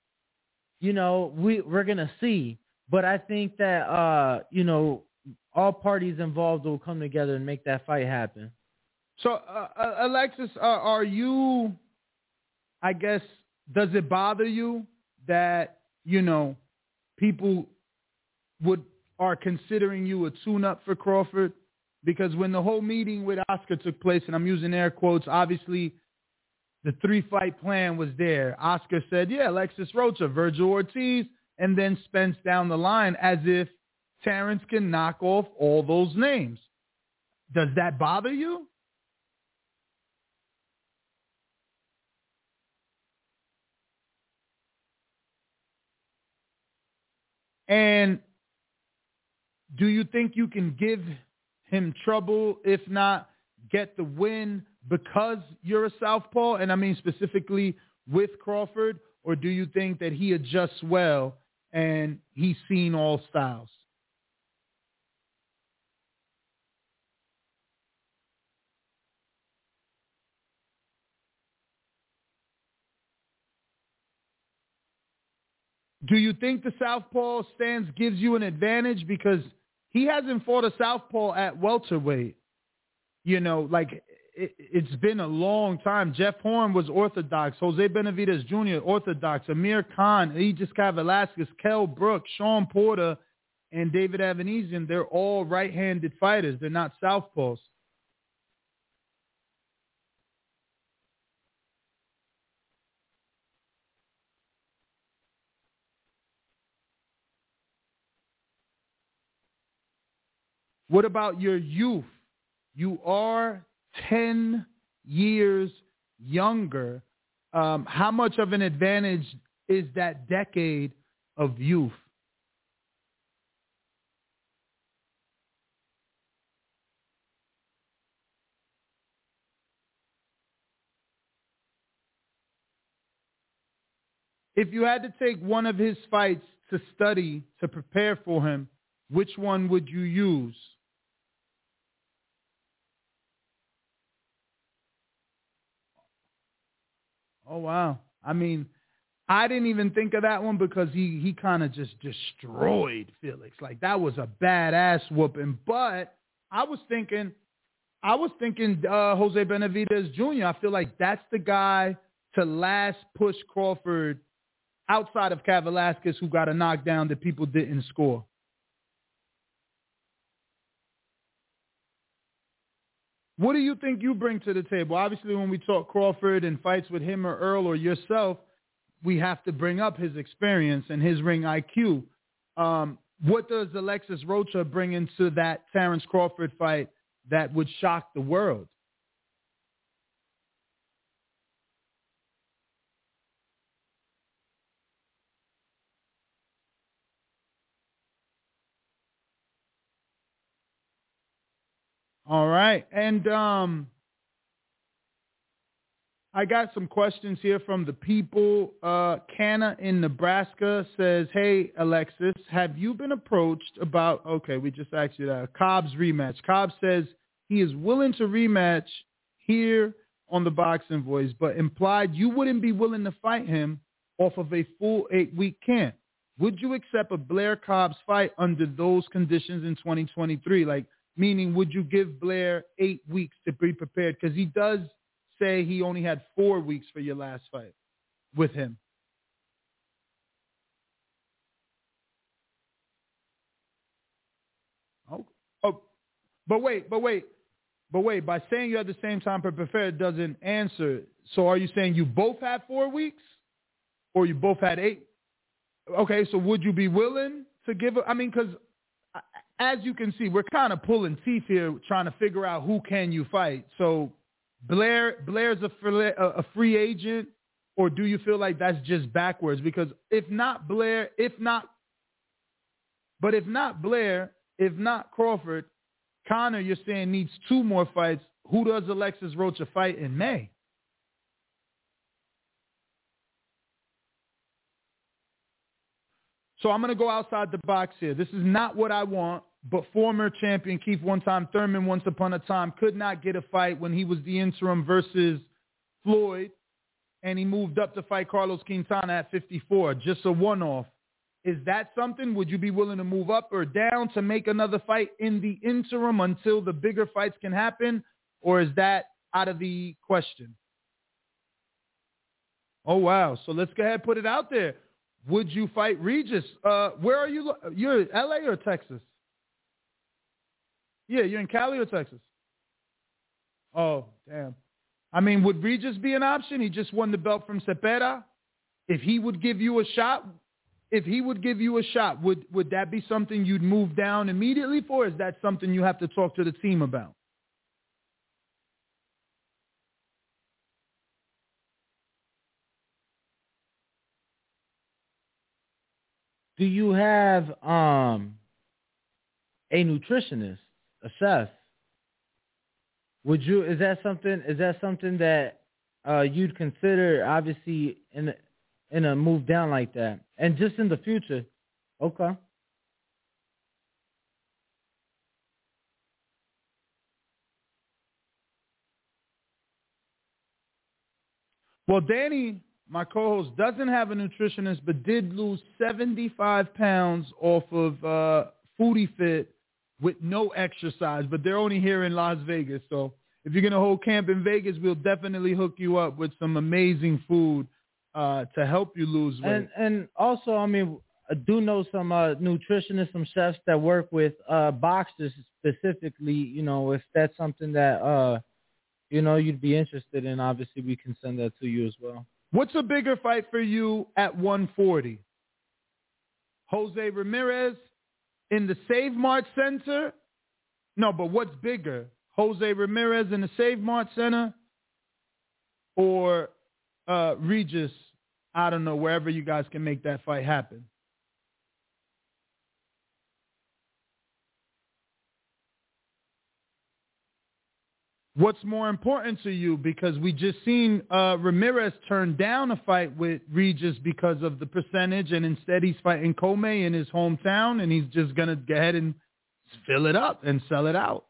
you know, we, we're going to see. But I think that, uh, you know, all parties involved will come together and make that fight happen. So, uh, uh, Alexis, uh, are you, I guess, does it bother you that, you know, people would are considering you a tune-up for Crawford? Because when the whole meeting with Oscar took place, and I'm using air quotes, obviously the three-fight plan was there. Oscar said, yeah, Alexis Rocha, Virgil Ortiz, and then Spence down the line, as if Terrence can knock off all those names. Does that bother you? And do you think you can give him trouble, if not get the win, because you're a southpaw? And I mean specifically with Crawford, or do you think that he adjusts well and he's seen all styles? Do you think the southpaw stance gives you an advantage? Because he hasn't fought a southpaw at welterweight. You know, like it, it's been a long time. Jeff Horn was orthodox. Jose Benavidez Junior orthodox. Amir Khan, Aegis Velasquez, Kell Brook, Sean Porter, and David Avanesian, they're all right-handed fighters. They're not southpaws. What about your youth? You are ten years younger. Um, how much of an advantage is that decade of youth? If you had to take one of his fights to study, to prepare for him, which one would you use? Oh, wow. I mean, I didn't even think of that one because he, he kind of just destroyed Felix. Like, that was a badass whooping. But I was thinking, I was thinking uh, Jose Benavidez Junior I feel like that's the guy to last push Crawford outside of Cat Velasquez, who got a knockdown that people didn't score. What do you think you bring to the table? Obviously, when we talk Crawford and fights with him or Earl or yourself, we have to bring up his experience and his ring I Q. Um, what does Alexis Rocha bring into that Terrence Crawford fight that would shock the world? All right. And um, I got some questions here from the people. Uh, Canna in Nebraska says, hey, Alexis, have you been approached about, okay, we just asked you that, Cobb's rematch. Cobb says he is willing to rematch here on the Boxing Voice, but implied you wouldn't be willing to fight him off of a full eight-week camp. Would you accept a Blair Cobbs fight under those conditions in twenty twenty-three? Like, meaning, would you give Blair eight weeks to be prepared? Because he does say he only had four weeks for your last fight with him. Oh, oh, but wait, but wait, but wait. By saying you at the same time prepared doesn't answer. So are you saying you both had four weeks, or you both had eight? Okay, so would you be willing to give? I mean, because as you can see, we're kind of pulling teeth here, trying to figure out who can you fight. So Blair, Blair's a free, a free agent, or do you feel like that's just backwards? Because if not Blair, if not, but if not Blair, if not Crawford, Conor, you're saying needs two more fights. Who does Alexis Rocha fight in May? So I'm going to go outside the box here. This is not what I want, but former champion Keith one-time Thurman once upon a time could not get a fight when he was the interim versus Floyd, and he moved up to fight Carlos Quintana at fifty-four, just a one-off. Is that something? Would you be willing to move up or down to make another fight in the interim until the bigger fights can happen, or is that out of the question? Oh, wow. So let's go ahead and put it out there. Would you fight Regis? Uh, where are you? You're L A or Texas? Yeah, you're in Cali or Texas? Oh, damn. I mean, would Regis be an option? He just won the belt from Cepeda. If he would give you a shot, if he would give you a shot, would, would that be something you'd move down immediately for? Or is that something you have to talk to the team about? Do you have um a nutritionist, a chef? Would you? Is that something? Is that something that uh, you'd consider? Obviously, in a, in a move down like that, and just in the future. Okay. Well, Danny, my co-host, doesn't have a nutritionist, but did lose seventy-five pounds off of uh, Foodie Fit with no exercise, but they're only here in Las Vegas. So if you're going to hold camp in Vegas, we'll definitely hook you up with some amazing food uh, to help you lose weight. And and also, I mean, I do know some uh, nutritionists, some chefs that work with uh, boxers specifically. You know, if that's something that, uh, you know, you'd be interested in, obviously we can send that to you as well. What's a bigger fight for you at one forty? Jose Ramirez in the Save Mart Center No, but what's bigger, Jose Ramirez in the Save Mart Center, or uh, Regis? I don't know, wherever you guys can make that fight happen. What's more important to you? Because we just seen uh, Ramirez turn down a fight with Regis because of the percentage, and instead he's fighting Comey in his hometown, and he's just going to go ahead and fill it up and sell it out.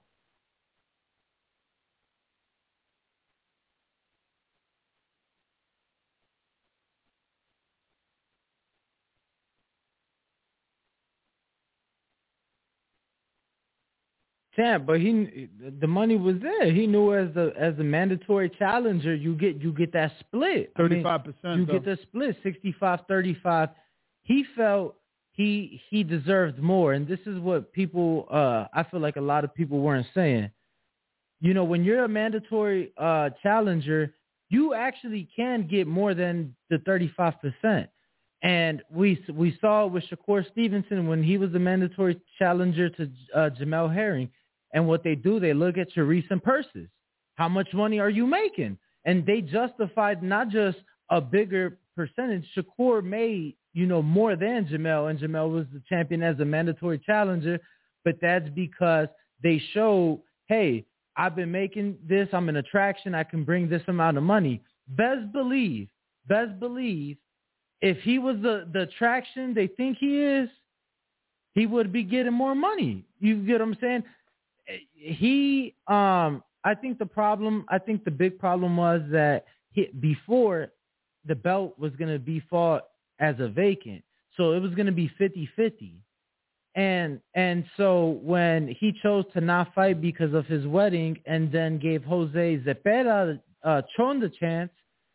Champ, but he the money was there. He knew as the as the mandatory challenger, you get you get that split. thirty-five percent. I mean, you though. get the split, sixty-five thirty-five. He felt he he deserved more, and this is what people uh I feel like a lot of people weren't saying. You know, when you're a mandatory uh challenger, you actually can get more than the thirty-five percent. And we we saw with Shakur Stevenson when he was the mandatory challenger to uh, Jamel Herring. And what they do, they look at your recent purses. How much money are you making? And they justified not just a bigger percentage. Shakur made, you know, more than Jamel, and Jamel was the champion as a mandatory challenger. But that's because they showed, hey, I've been making this. I'm an attraction. I can bring this amount of money. Best believe, best believe, if he was the, the attraction they think he is, he would be getting more money. You get what I'm saying? He, um, I think the problem, I think the big problem was that he, before the belt was going to be fought as a vacant. So it was going to be fifty-fifty. And, and so when he chose to not fight because of his wedding and then gave Jose Zepeda uh, Chon the chance,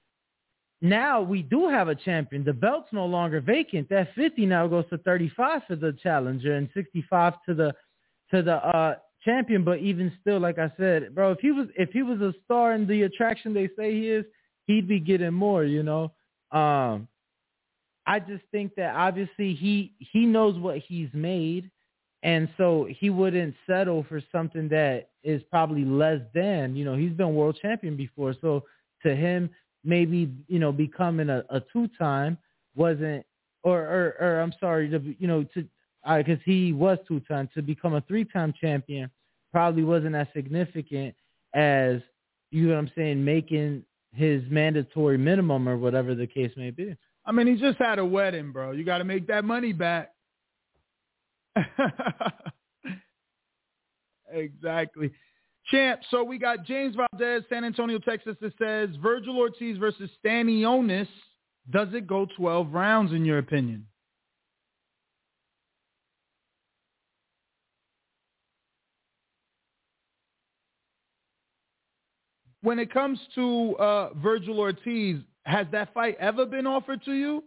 now we do have a champion. The belt's no longer vacant. That fifty now goes to thirty-five for the challenger and sixty-five to the, to the, uh, champion. But even still, like I said, bro, if he was if he was a star in the attraction they say he is, he'd be getting more, you know. Um, I just think that obviously he he knows what he's made, and so he wouldn't settle for something that is probably less than, you know, he's been world champion before. So to him, maybe, you know, becoming a, a two-time wasn't, or, or, or I'm sorry, to, you know, to, because he was two-time, to become a three-time champion probably wasn't as significant as, you know what I'm saying, making his mandatory minimum or whatever the case may be. I mean, he just had a wedding, bro. You got to make that money back. Exactly. Champ, so we got James Valdez, San Antonio, Texas, that says, Virgil Ortiz versus Stanionis, does it go twelve rounds in your opinion? When it comes to uh, Virgil Ortiz, has that fight ever been offered to you?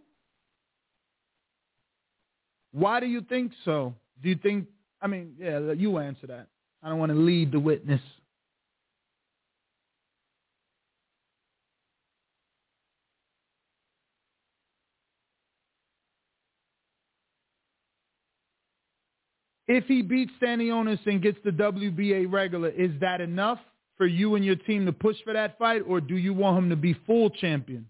Why do you think so? Do you think, I mean, yeah, you answer that. I don't want to lead the witness. If he beats Stanionis and gets the W B A regular, is that enough for you and your team to push for that fight, or do you want him to be full champion?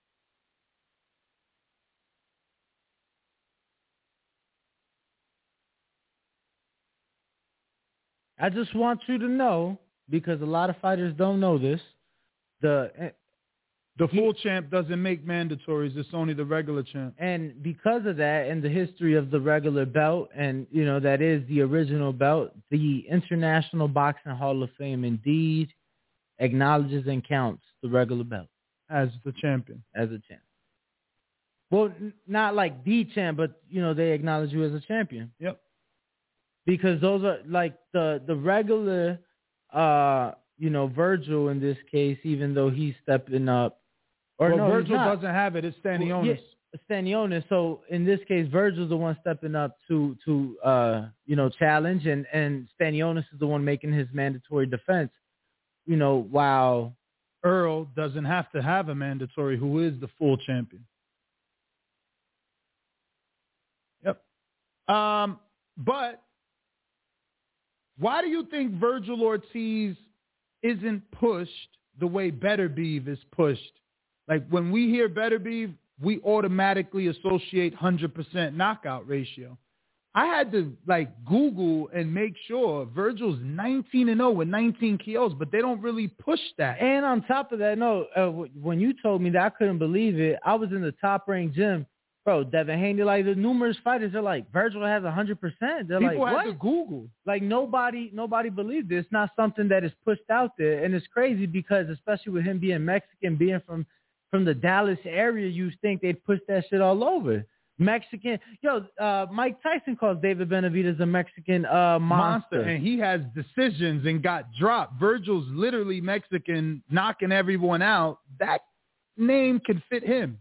I just want you to know, because a lot of fighters don't know this, the The full he, champ doesn't make mandatories. It's only the regular champ. and because of that, and the history of the regular belt, and, you know, that is the original belt, the International Boxing Hall of Fame indeed acknowledges and counts the regular belt As the champion. as a champ. Well, n- not like the champ, but, you know, they acknowledge you as a champion. Yep. Because those are like the, the regular, uh, you know, Virgil in this case, even though he's stepping up. Or well, no, Virgil he's not. doesn't have it. It's Stanionis. Well, yeah, Stanionis. So in this case, Virgil's the one stepping up to, to uh, you know, challenge, and, and Stanionis is the one making his mandatory defense, you know, while Earl doesn't have to have a mandatory, who is the full champion. Yep. Um, but Why do you think Virgil Ortiz isn't pushed the way Beterbiev is pushed? Like when we hear Beterbiev, we automatically associate one hundred percent knockout ratio. I had to like Google and make sure Virgil's nineteen and oh with nineteen K Os, but they don't really push that. And on top of that, no, uh, when you told me that, I couldn't believe it. I was in the top-ranked gym. Bro, Devin Haney, like the numerous fighters are like, Virgil has one hundred percent. They're People like, had what? to Google. Like nobody, nobody believed it. It's not something that is pushed out there. And it's crazy because especially with him being Mexican, being from, from the Dallas area, you think they'd push that shit all over. Mexican, yo, uh, Mike Tyson calls David Benavidez a Mexican uh, monster. monster, and he has decisions and got dropped. Virgil's literally Mexican, knocking everyone out. That name could fit him.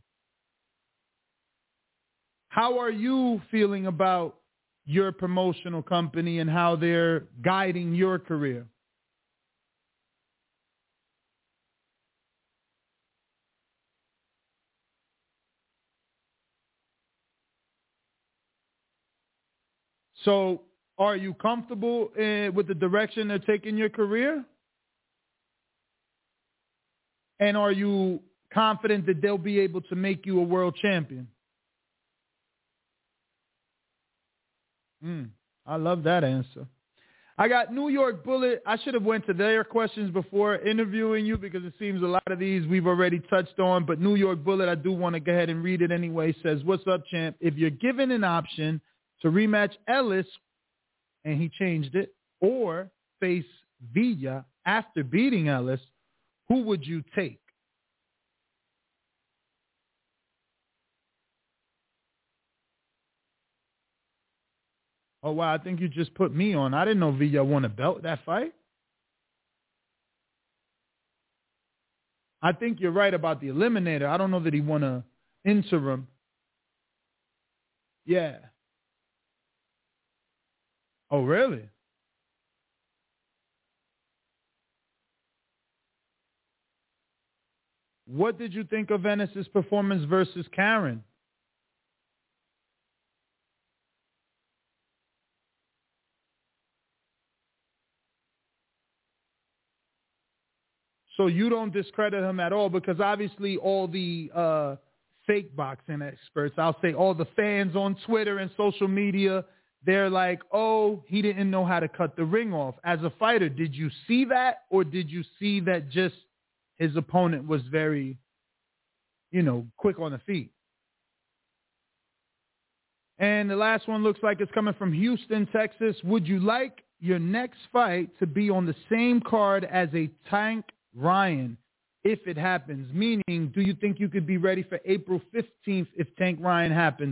How are you feeling about your promotional company and how they're guiding your career? So are you comfortable uh, with the direction they're taking your career? And are you confident that they'll be able to make you a world champion? Mm, I love that answer. I got New York Bullet. I should have went to their questions before interviewing you because it seems a lot of these we've already touched on. But New York Bullet, I do want to go ahead and read it anyway. Says, what's up, champ? If you're given an option to rematch Ellis, and he changed it, or face Villa after beating Ellis, who would you take? Oh, wow, I think you just put me on. I didn't know Villa won a belt that fight. I think you're right about the eliminator. I don't know that he won a interim. Yeah. Oh, really? What did you think of Ennis's performance versus Karen? So you don't discredit him at all because obviously all the uh, fake boxing experts, I'll say all the fans on Twitter and social media, they're like, oh, he didn't know how to cut the ring off. As a fighter, did you see that, or did you see that just his opponent was very, you know, quick on the feet? And the last one looks like it's coming from Houston, Texas. Would you like your next fight to be on the same card as a Tank Ryan if it happens? Meaning, do you think you could be ready for April fifteenth if Tank Ryan happens?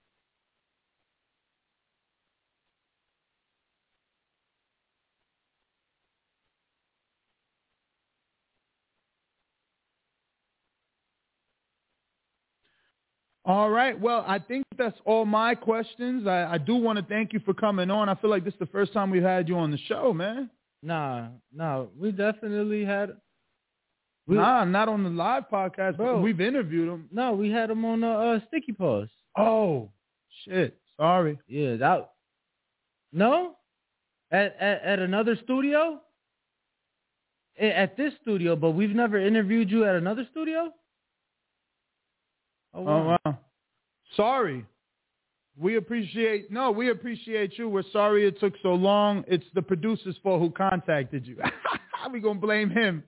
All right. Well, I think that's all my questions. I, I do want to thank you for coming on. I feel like this is the first time we've had you on the show, man. Nah, nah, we definitely had. We, nah, not on the live podcast, bro. But we've interviewed him. No, we had him on uh, uh, Sticky Paws. Oh, shit. Sorry. Yeah, that. No, at at, at another studio. At this studio, but we've never interviewed you at another studio. Oh wow. oh, wow. Sorry. We appreciate, no, we appreciate you. We're sorry it took so long. It's the producer's fault who contacted you. We going to blame him.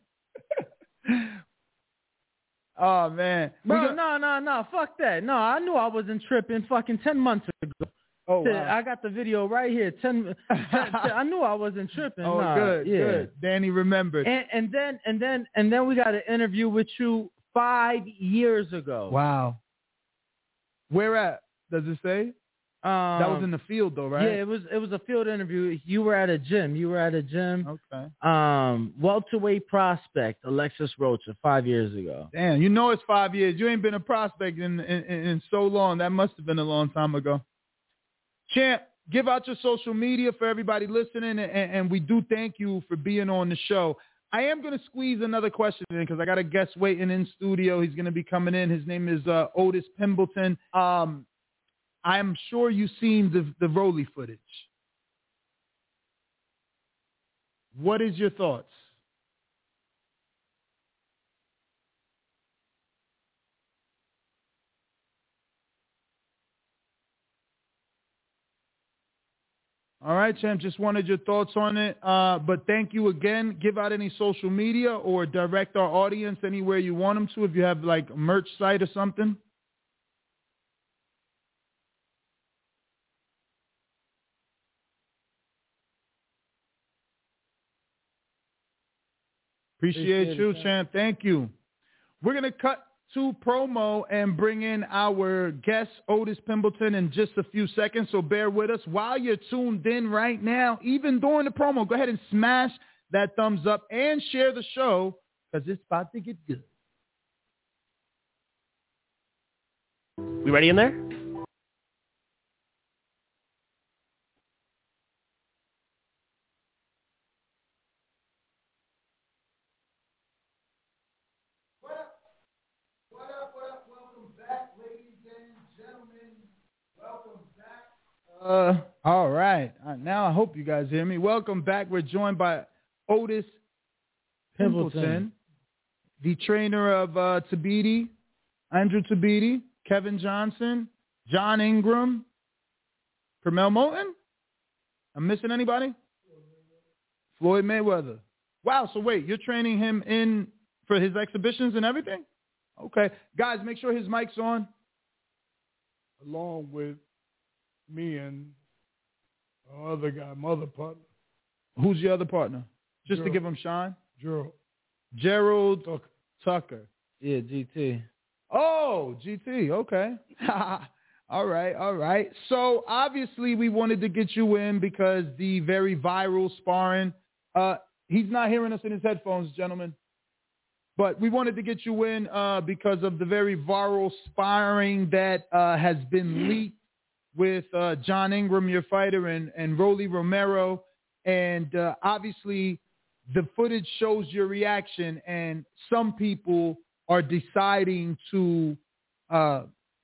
Oh, man. Bro, got, no, no, no. Fuck that. No, I knew I wasn't tripping fucking ten months ago. Oh, wow. I got the video right here. ten, ten I knew I wasn't tripping. Oh, nah, good, yeah. good. Danny remembered. And, and then, and then, and then we got an interview with you five years ago. Wow. Where at? Does it say? Um, that was in the field, though, right? Yeah, it was. It was a field interview. You were at a gym. You were at a gym. Okay. Um, welterweight prospect Alexis Rocha five years ago. Damn, you know it's five years. You ain't been a prospect in in, in so long. That must have been a long time ago. Champ, give out your social media for everybody listening, and, and we do thank you for being on the show. I am going to squeeze another question in because I got a guest waiting in studio. He's going to be coming in. His name is uh, Otis Pimbleton. Um, I'm sure you've seen the, the Rolly footage. What is your thoughts? All right, champ, just wanted your thoughts on it. Uh, but thank you again. Give out any social media or direct our audience anywhere you want them to if you have like a merch site or something. Appreciate, Appreciate you, it, champ. Thank you. We're going to cut to promo and bring in our guest, Otis Pimpleton, in just a few seconds, so bear with us. While you're tuned in right now, even during the promo, go ahead and smash that thumbs up and share the show because it's about to get good. We ready in there? Uh, all right. Uh, now I hope you guys hear me. Welcome back. We're joined by Otis Pimpleton, Pimpleton. the trainer of uh, Tabiti, Andrew Tabiti, Kevin Johnson, John Ingram, Carmel Moulton. I'm missing anybody? Floyd Mayweather. Wow. So wait, you're training him in for his exhibitions and everything? Okay. Guys, make sure his mic's on. Along with me and our other guy, my other partner. Who's your other partner? Just Gerald. to give him shine? Gerald. Gerald Tucker. Tucker. Yeah, G T. Oh, G T. Okay. All right. All right. So obviously we wanted to get you in because the very viral sparring, uh, he's not hearing us in his headphones, gentlemen. But we wanted to get you in uh, because of the very viral sparring that uh, has been leaked with uh, John Ingram, your fighter, and, and Rolly Romero. And uh, obviously the footage shows your reaction, and some people are deciding to, uh,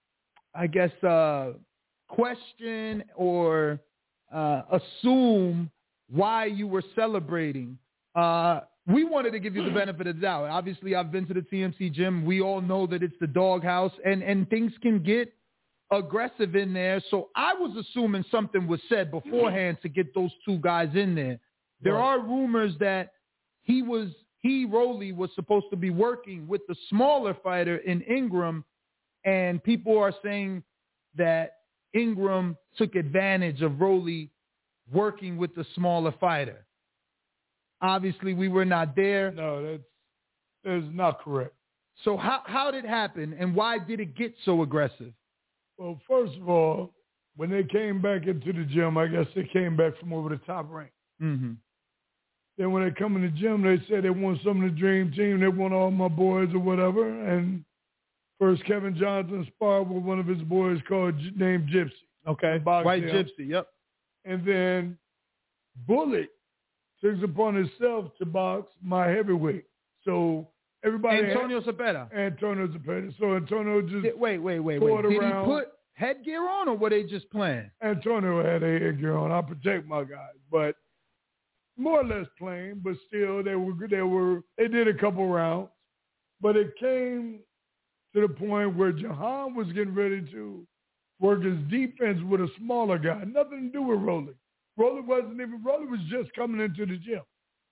I guess, uh, question or uh, assume why you were celebrating. Uh, we wanted to give you the benefit of the doubt. Obviously, I've been to the T M C gym. We all know that it's the doghouse, and, and things can get aggressive in there. So I was assuming something was said beforehand to get those two guys in there. There right. are rumors that he was, he, Rolly, was supposed to be working with the smaller fighter in Ingram, and people are saying that Ingram took advantage of Rolly working with the smaller fighter. Obviously, we were not there. No, that's, that's not correct. So how, how did it happen, and why did it get so aggressive? Well, first of all, when they came back into the gym, I guess they came back from over the top rank. Mm-hmm. Then when they come in the gym, they said they want some of the dream team. They want all my boys or whatever. And first, Kevin Johnson sparred with one of his boys called named Gypsy. Okay, White Gypsy, yep. And then Bullet took it upon himself to box my heavyweight. So everybody Antonio Cepeda. Antonio Cepeda. So Antonio just Did, wait, wait, wait, wait. Did around. he put headgear on, or were they just playing? Antonio had a headgear on. I protect my guys, but more or less playing. But still, they were they were they did a couple rounds, but it came to the point where Jahan was getting ready to work his defense with a smaller guy. Nothing to do with Rolly. Rolly wasn't even, Rolly was just coming into the gym.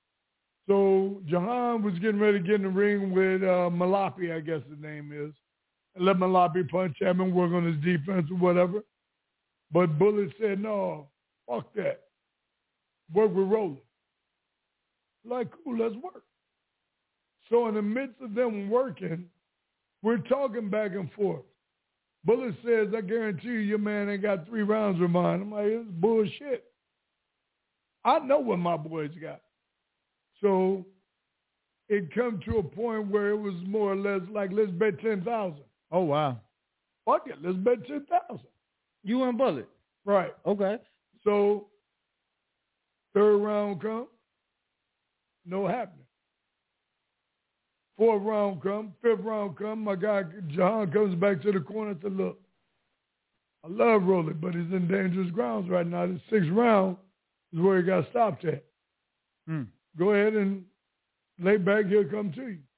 So Jahan was getting ready to get in the ring with uh, Malapi, I guess his name is, and let Malapi punch him and work on his defense or whatever. But Bullet said, no, fuck that. Work with Rolly. Like, cool, let's work. So in the midst of them working, we're talking back and forth. Bullet says, I guarantee you your man ain't got three rounds with mine. I'm like, it's bullshit. I know what my boys got. So it come to a point where it was more or less like, let's bet ten thousand. Oh, wow. Fuck it, let's bet ten thousand. You and Bullet? Right. Okay. So third round come, no happening. Fourth round come, fifth round come, my guy Jahan comes back to the corner and said, look, I love Rolly, but he's in dangerous grounds right now. The sixth round is where he got stopped at. Hmm. go ahead and lay back, he'll come to you.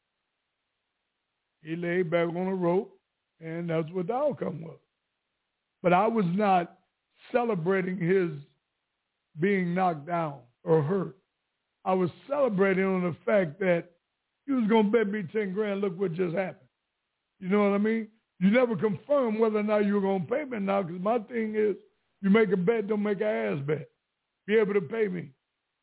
He laid back on a rope, and that's what the outcome was. But I was not celebrating his being knocked down or hurt. I was celebrating on the fact that he was going to bet me ten grand, look what just happened. You know what I mean? You never confirm whether or not you're going to pay me now, because my thing is, you make a bet, don't make an ass bet. Be able to pay me.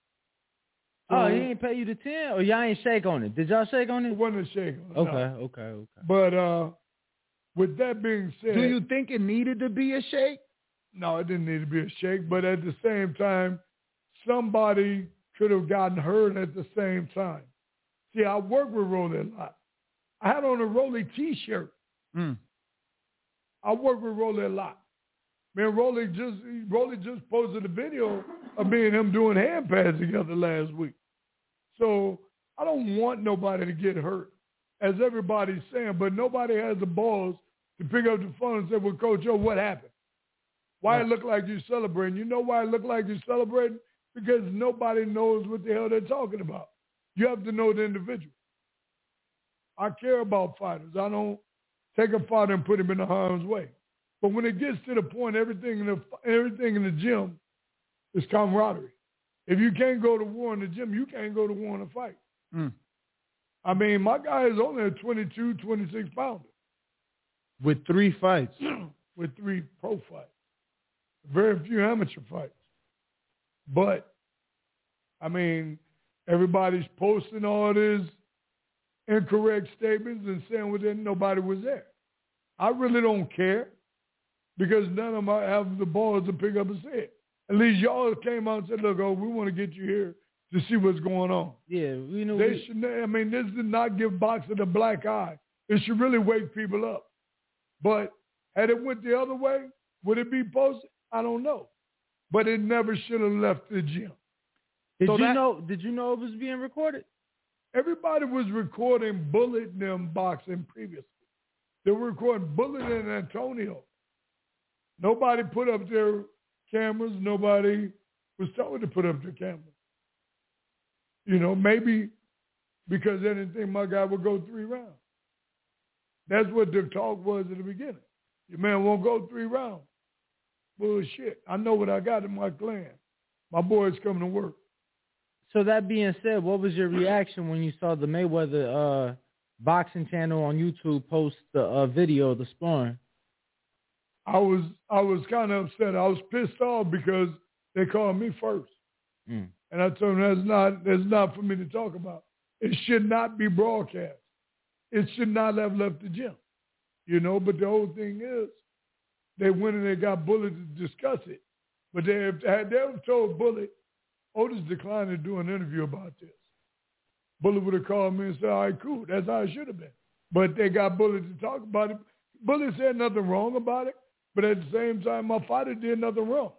So, oh, he ain't pay you the ten, or y'all ain't shake on it? Did y'all shake on it? It wasn't a shake on it. Okay, no. okay, okay. But uh, with that being said, do you think it needed to be a shake? No, it didn't need to be a shake. But at the same time, somebody could have gotten hurt at the same time. See, I work with Rolly a lot. I had on a Rolly T-shirt. Mm. I work with Rolly a lot. Man, Rolly just Rolly just posted a video of me and him doing hand pads together last week. So I don't want nobody to get hurt, as everybody's saying, but nobody has the balls to pick up the phone and say, well, Coach, yo, what happened? Why it look like you're celebrating? You know why it look like you're celebrating? Because nobody knows what the hell they're talking about. You have to know the individual. I care about fighters. I don't take a fighter and put him in the harm's way. But when it gets to the point, everything in the everything in the gym is camaraderie. If you can't go to war in the gym, you can't go to war in a fight. Mm. I mean, my guy is only a twenty-two, twenty-six pounder. With three fights. With three pro fights. Very few amateur fights. But, I mean, everybody's posting all these incorrect statements and saying well, then nobody was there. I really don't care because none of them have the balls to pick up and say it. At least y'all came out and said, look, oh, we want to get you here to see what's going on. Yeah, we know. They we... should. I mean, this did not give boxing a black eye. It should really wake people up. But had it went the other way, would it be posted? I don't know. But it never should have left the gym. Did so you that... know? Did you know it was being recorded? Everybody was recording Bullet and them boxing previously. They were recording Bullet and Antonio. Nobody put up their cameras. Nobody was told to put up their cameras. You know, maybe because they didn't think my guy would go three rounds. That's what the talk was at the beginning. Your man won't go three rounds. Bullshit. I know what I got in my clan. My boys coming to work. So that being said, what was your reaction when you saw the Mayweather uh, boxing channel on YouTube post the uh, video of the sparring? I was I was kind of upset. I was pissed off because they called me first, mm. and I told them that's not that's not for me to talk about. It should not be broadcast. It should not have left the gym, you know. But the whole thing is, they went and they got Bullet to discuss it. But they have, had they have told Bullet, Otis declined to do an interview about this. Bullet would have called me and said, all right, cool. That's how it should have been. But they got Bullet to talk about it. Bullet said nothing wrong about it, but at the same time, my fighter did nothing wrong.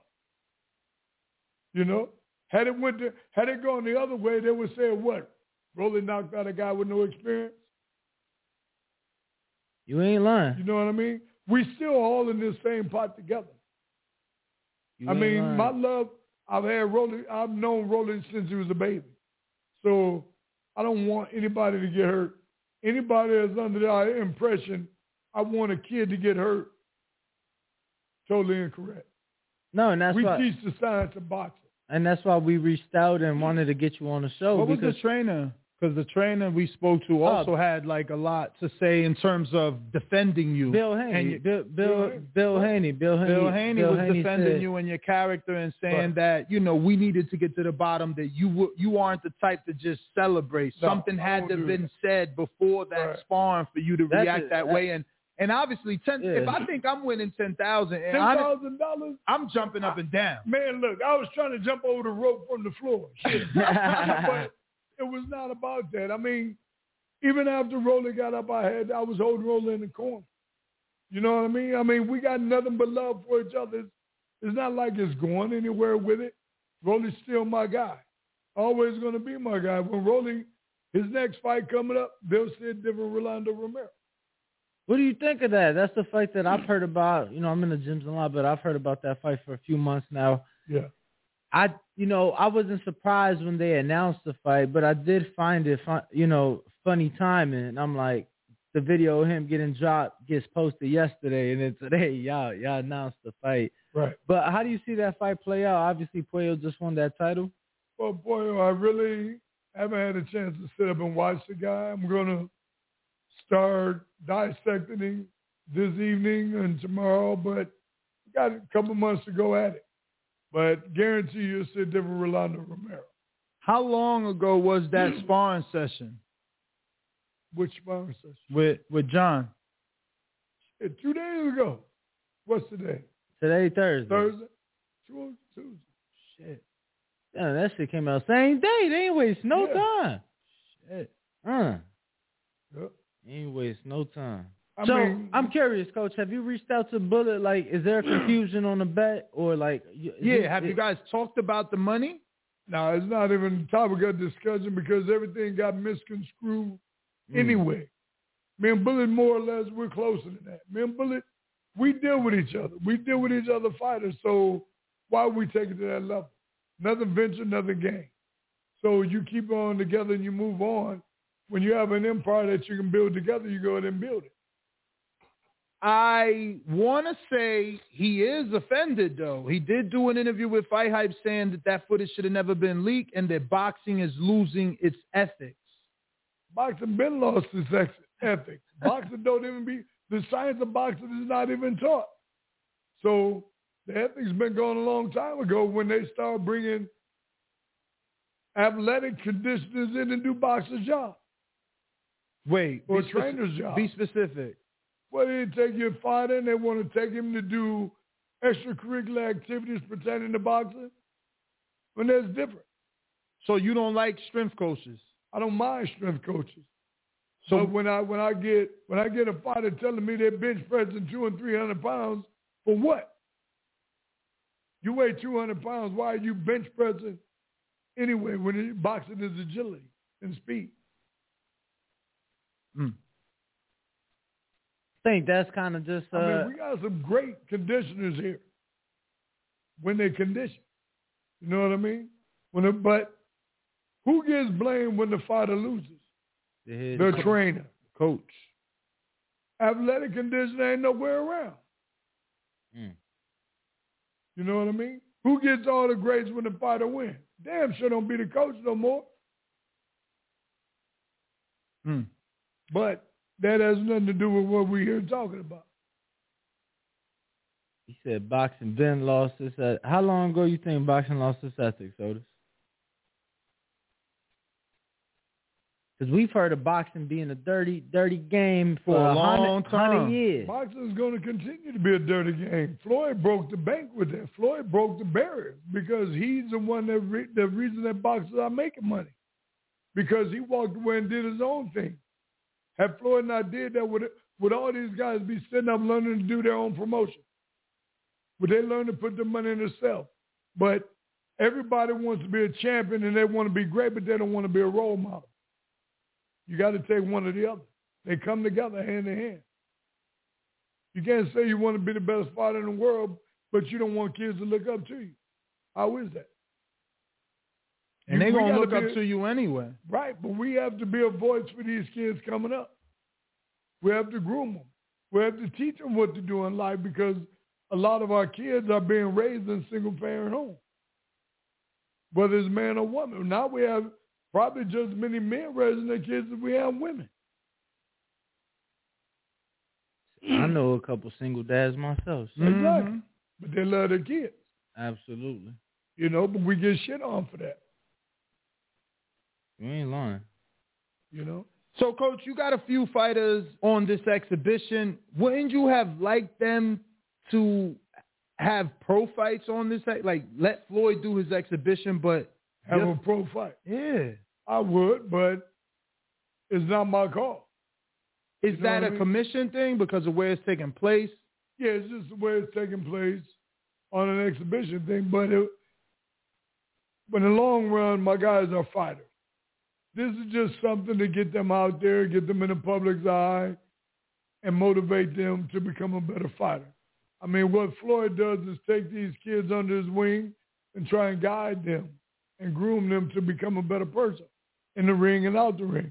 You know? Had it went to, had it gone the other way, they would say what? Rolly knocked out a guy with no experience? You ain't lying. You know what I mean? We still all in this same pot together. You I mean, lying. my love, I've had Rolly, I've known Rolly since he was a baby. So I don't want anybody to get hurt. Anybody that's under the impression I want a kid to get hurt, totally incorrect. No, and that's we why, teach the science of boxing. And that's why we reached out and wanted to get you on the show. What was because the trainer? Because the trainer we spoke to also uh, had like a lot to say in terms of defending you. Bill Haney. You, Bill, Bill, Bill Haney. Bill Haney. Bill Haney Bill was Haney defending said, you and your character and saying right. that, you know, we needed to get to the bottom, that you w- you aren't the type to just celebrate. No, Something had to have been that. said before that right. sparring for you to That's react it. that That's way. And and obviously, ten, yeah. if I think I'm winning ten thousand ten thousand dollars, I'm jumping up and down. Man, look, I was trying to jump over the rope from the floor. Shit. But it was not about that. I mean, even after Rolly got up, I had I was holding Rolly in the corner. You know what I mean? I mean, we got nothing but love for each other. It's, it's not like it's going anywhere with it. Rolly's still my guy. Always going to be my guy. When Rolly, his next fight coming up, they'll see a different Rolando Romero. What do you think of that? That's the fight that I've heard about. You know, I'm in the gyms a lot, but I've heard about that fight for a few months now. Yeah. I, you know, I wasn't surprised when they announced the fight, but I did find it, fun, you know, funny timing. And I'm like, the video of him getting dropped gets posted yesterday, and then today y'all y'all announced the fight. Right. But how do you see that fight play out? Obviously, Puello just won that title. Well, Puello, I really haven't had a chance to sit up and watch the guy. I'm going to start dissecting him this evening and tomorrow, but got a couple months to go at it. But guarantee you'll see a different Rolando Romero. How long ago was that sparring session? Which sparring session? With with John. Yeah, two days ago. What's today? Today, Thursday. Thursday? Tuesday. Shit. Yeah, that shit came out same day. They ain't waste no Yeah. time. Shit. Uh. Yep. Ain't waste no time. I so mean, I'm curious, Coach. Have you reached out to Bullet? Like, is there confusion on the bet, or like? Is Yeah. it, Have it, you guys talked about the money? no, it's not even the topic of discussion because everything got misconstrued Mm. anyway. Me and Bullet, more or less, we're closer than that. Me and Bullet, we deal with each other. We deal with each other fighters. So why would we take it to that level? Nothing venture, nothing gain. So you keep on together and you move on. When you have an empire that you can build together, you go ahead and build it. I want to say he is offended, though. He did do an interview with Fight Hype saying that that footage should have never been leaked and that boxing is losing its ethics. Boxing been lost its ex- ethics. Boxing don't even be, the science of boxing is not even taught. So the ethics been gone a long time ago when they start bringing athletic conditioners in and do boxers' job. Wait, Or be trainer's speci- job. Be specific. Well, they take your fighter and they want to take him to do extracurricular activities pertaining to boxing. When that's different. So you don't like strength coaches? I don't mind strength coaches. So But when I when I get when I get a fighter telling me they're bench pressing two and three hundred pounds, for what? You weigh two hundred pounds. Why are you bench pressing anyway? When it, boxing is agility and speed. mm. I think that's kind of just. Uh, I mean, we got some great conditioners here. When they condition, you know what I mean? When it, but who gets blamed when the fighter loses? the, The the, trainer. Coach. Athletic condition ain't nowhere around. Mm. You know what I mean? Who gets all the grades when the fighter wins? Damn sure don't be the coach no more. Mm. But that has nothing to do with what we're here talking about. He said boxing been lost its. Uh, how long ago you think boxing lost its ethics, Otis? Because we've heard of boxing being a dirty, dirty game for, For a a long hundred, time. hundred years. Boxing is going to continue to be a dirty game. Floyd broke the bank with that. Floyd broke the barrier because he's the one that re- the reason that boxers are making money because he walked away and did his own thing. Had Floyd not did that, would would all these guys be sitting up learning to do their own promotion? Would they learn to put their money in themselves? But everybody wants to be a champion and they want to be great, but they don't want to be a role model. You got to take one or the other. They come together hand in hand. You can't say you want to be the best fighter in the world, but you don't want kids to look up to you. How is that? And You- they're we going to gotta look be up a- to you anyway. Right, but we have to be a voice for these kids coming up. We have to groom them. We have to teach them what to do in life because a lot of our kids are being raised in single-parent homes, whether it's man or woman. Now we have probably just as many men raising their kids as we have women. I know a couple single dads myself. So. Exactly. Mhm. But they love their kids, Absolutely. you know, but we get shit on for that, You ain't lying. you know. So, Coach, you got a few fighters on this exhibition. Wouldn't you have liked them to have pro fights on this? Like, let Floyd do his exhibition, but Have just- a pro fight. yeah. I would, but it's not my call. Is You know that what I a mean? commission thing because of where it's taking place? Yeah, it's just the way it's taking place on an exhibition thing. But it, but in the long run, my guys are fighters. This is just something to get them out there, get them in the public's eye, and motivate them to become a better fighter. I mean, what Floyd does is take these kids under his wing and try and guide them and groom them to become a better person in the ring and out the ring.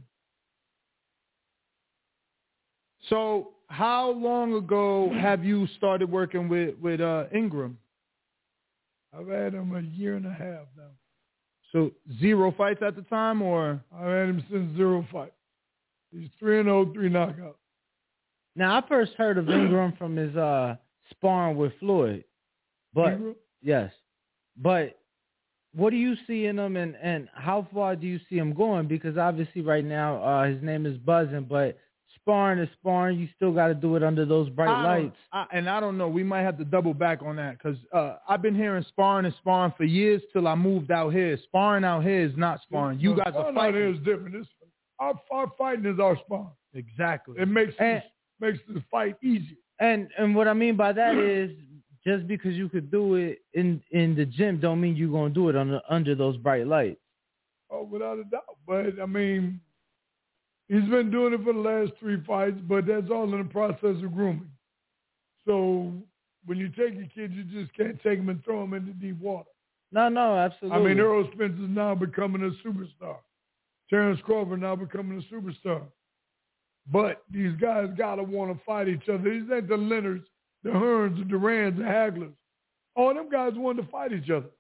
So how long ago have you started working with, with uh, Ingram? I've had him a year and a half now. So zero fights at the time, or? I've had him since zero fights. He's three and oh, three knockouts. Now, I first heard of Ingram from his uh, sparring with Floyd. But Ingram? Yes. But what do you see in him, and, and how far do you see him going? Because obviously right now uh, his name is buzzing, but sparring is sparring. You still got to do it under those bright I lights. I, and I don't know. We might have to double back on that because uh, I've been hearing sparring and sparring for years till I moved out here. Sparring out here is not sparring. You no, guys are sparring fighting. out here is different. It's, our, our fighting is our sparring. Exactly. It makes and, this, makes the fight easier. And and what I mean by that is just because you could do it in, in the gym don't mean you're going to do it under, under those bright lights. Oh, without a doubt. But, I mean, he's been doing it for the last three fights, but that's all in the process of grooming. So when you take your kids, you just can't take them and throw them into deep water. No, no, absolutely. I mean, Errol Spencer's now becoming a superstar. Terrence Crawford now becoming a superstar. But these guys got to want to fight each other. These ain't the Leonards, the Hearns, the Durans, the Haglers. All them guys wanted to fight each other.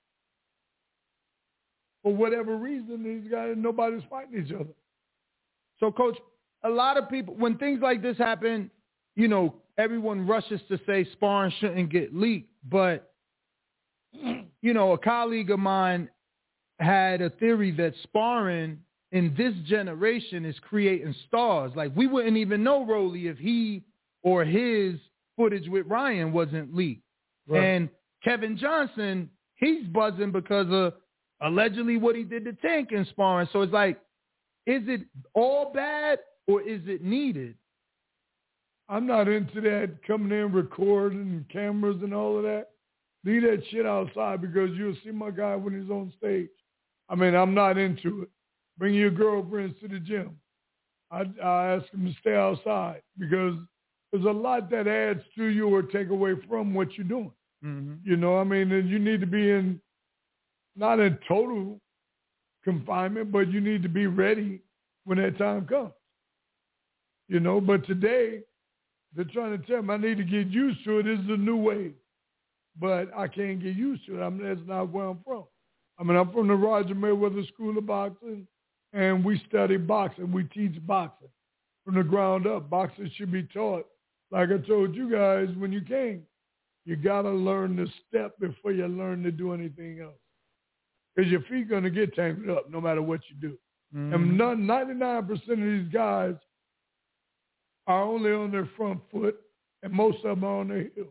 For whatever reason, these guys, nobody's fighting each other. So, Coach, a lot of people, when things like this happen, you know, everyone rushes to say sparring shouldn't get leaked. But, you know, a colleague of mine had a theory that sparring in this generation is creating stars. Like, we wouldn't even know Rolly if he or his footage with Ryan wasn't leaked. Right. And Kevin Johnson, he's buzzing because of allegedly what he did to Tank in sparring. So it's like, is it all bad or is it needed? I'm not into that coming in, recording cameras and all of that. Leave that shit outside because you'll see my guy when he's on stage. I mean, I'm not into it. Bring your girlfriends to the gym. I, I ask them to stay outside because there's a lot that adds to you or take away from what you're doing. Mm-hmm. You know, I mean, and you need to be in, not in total confinement, but you need to be ready when that time comes. You know, but today they're trying to tell me I need to get used to it. This is a new wave, but I can't get used to it. I mean, that's not where I'm from. I mean, I'm from the Roger Mayweather School of Boxing, and we study boxing. We teach boxing from the ground up. Boxing should be taught. Like I told you guys when you came, you got to learn the step before you learn to do anything else. Because your feet going to get tangled up no matter what you do. Mm-hmm. And ninety-nine percent of these guys are only on their front foot, and most of them are on their heels.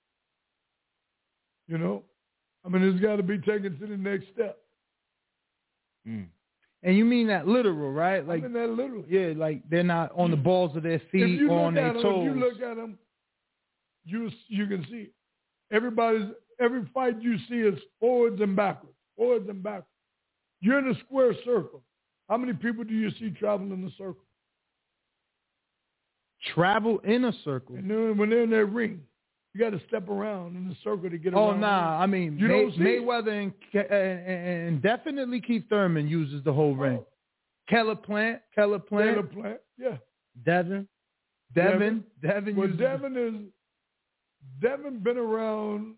You know? I mean, it's got to be taken to the next step. Mm. And you mean that literal, right? Like, I mean that literal. Yeah, like they're not on the balls of their feet or on their them, toes. If you look at them, you, you can see it. Everybody's, every fight you see is forwards and backwards, forwards and backwards. You're in a square circle. How many people do you see travel in the circle? Travel in a circle? And then when they're in that ring, you got to step around in the circle to get oh, around. Oh, nah. I mean, you May- don't see Mayweather and, and, and definitely Keith Thurman uses the whole ring. Oh. Keller Plant. Keller Plant. Keller Plant, yeah. Devin. Devin. Devin. Well, uses Devin is, Devin been around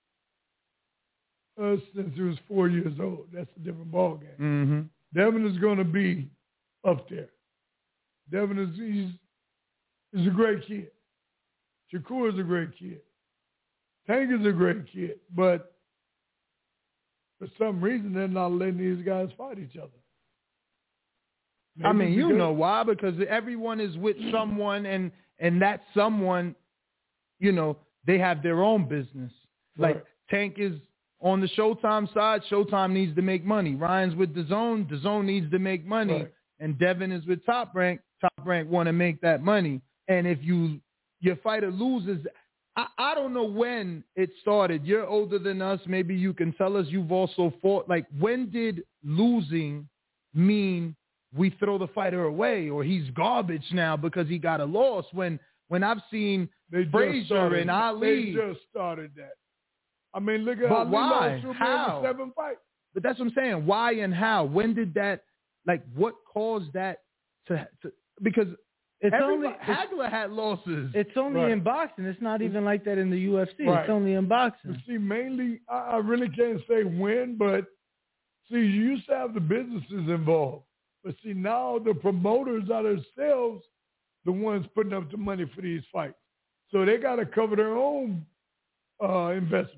uh, since he was four years old. That's a different ball game. Mm-hmm. Devin is going to be up there. Devin is, he's, he's a great kid. Shakur is a great kid. Tank is a great kid, but for some reason they're not letting these guys fight each other. Maybe I mean, you because, know why? Because everyone is with someone, and and that someone, you know, they have their own business. Like right. Tank is on the Showtime side. Showtime needs to make money. Ryan's with DAZN. DAZN needs to make money. Right. And Devin is with Top Rank. Top Rank want to make that money. And if you your fighter loses, I, I don't know when it started. You're older than us. Maybe you can tell us. You've also fought. Like, when did losing mean we throw the fighter away or he's garbage now because he got a loss? When when I've seen they Frazier and Ali. They just started that. I mean, look at But Ali why? lost How? over seven fights. But that's what I'm saying. Why and how? When did that, like, what caused that to, to because It's everyone, only Hagler had losses. It's only Right. in boxing. It's not even like that in the U F C. Right. It's only in boxing. But see, mainly, I, I really can't say when, but see, you used to have the businesses involved. But see, now the promoters are themselves the ones putting up the money for these fights. So they got to cover their own uh, investment.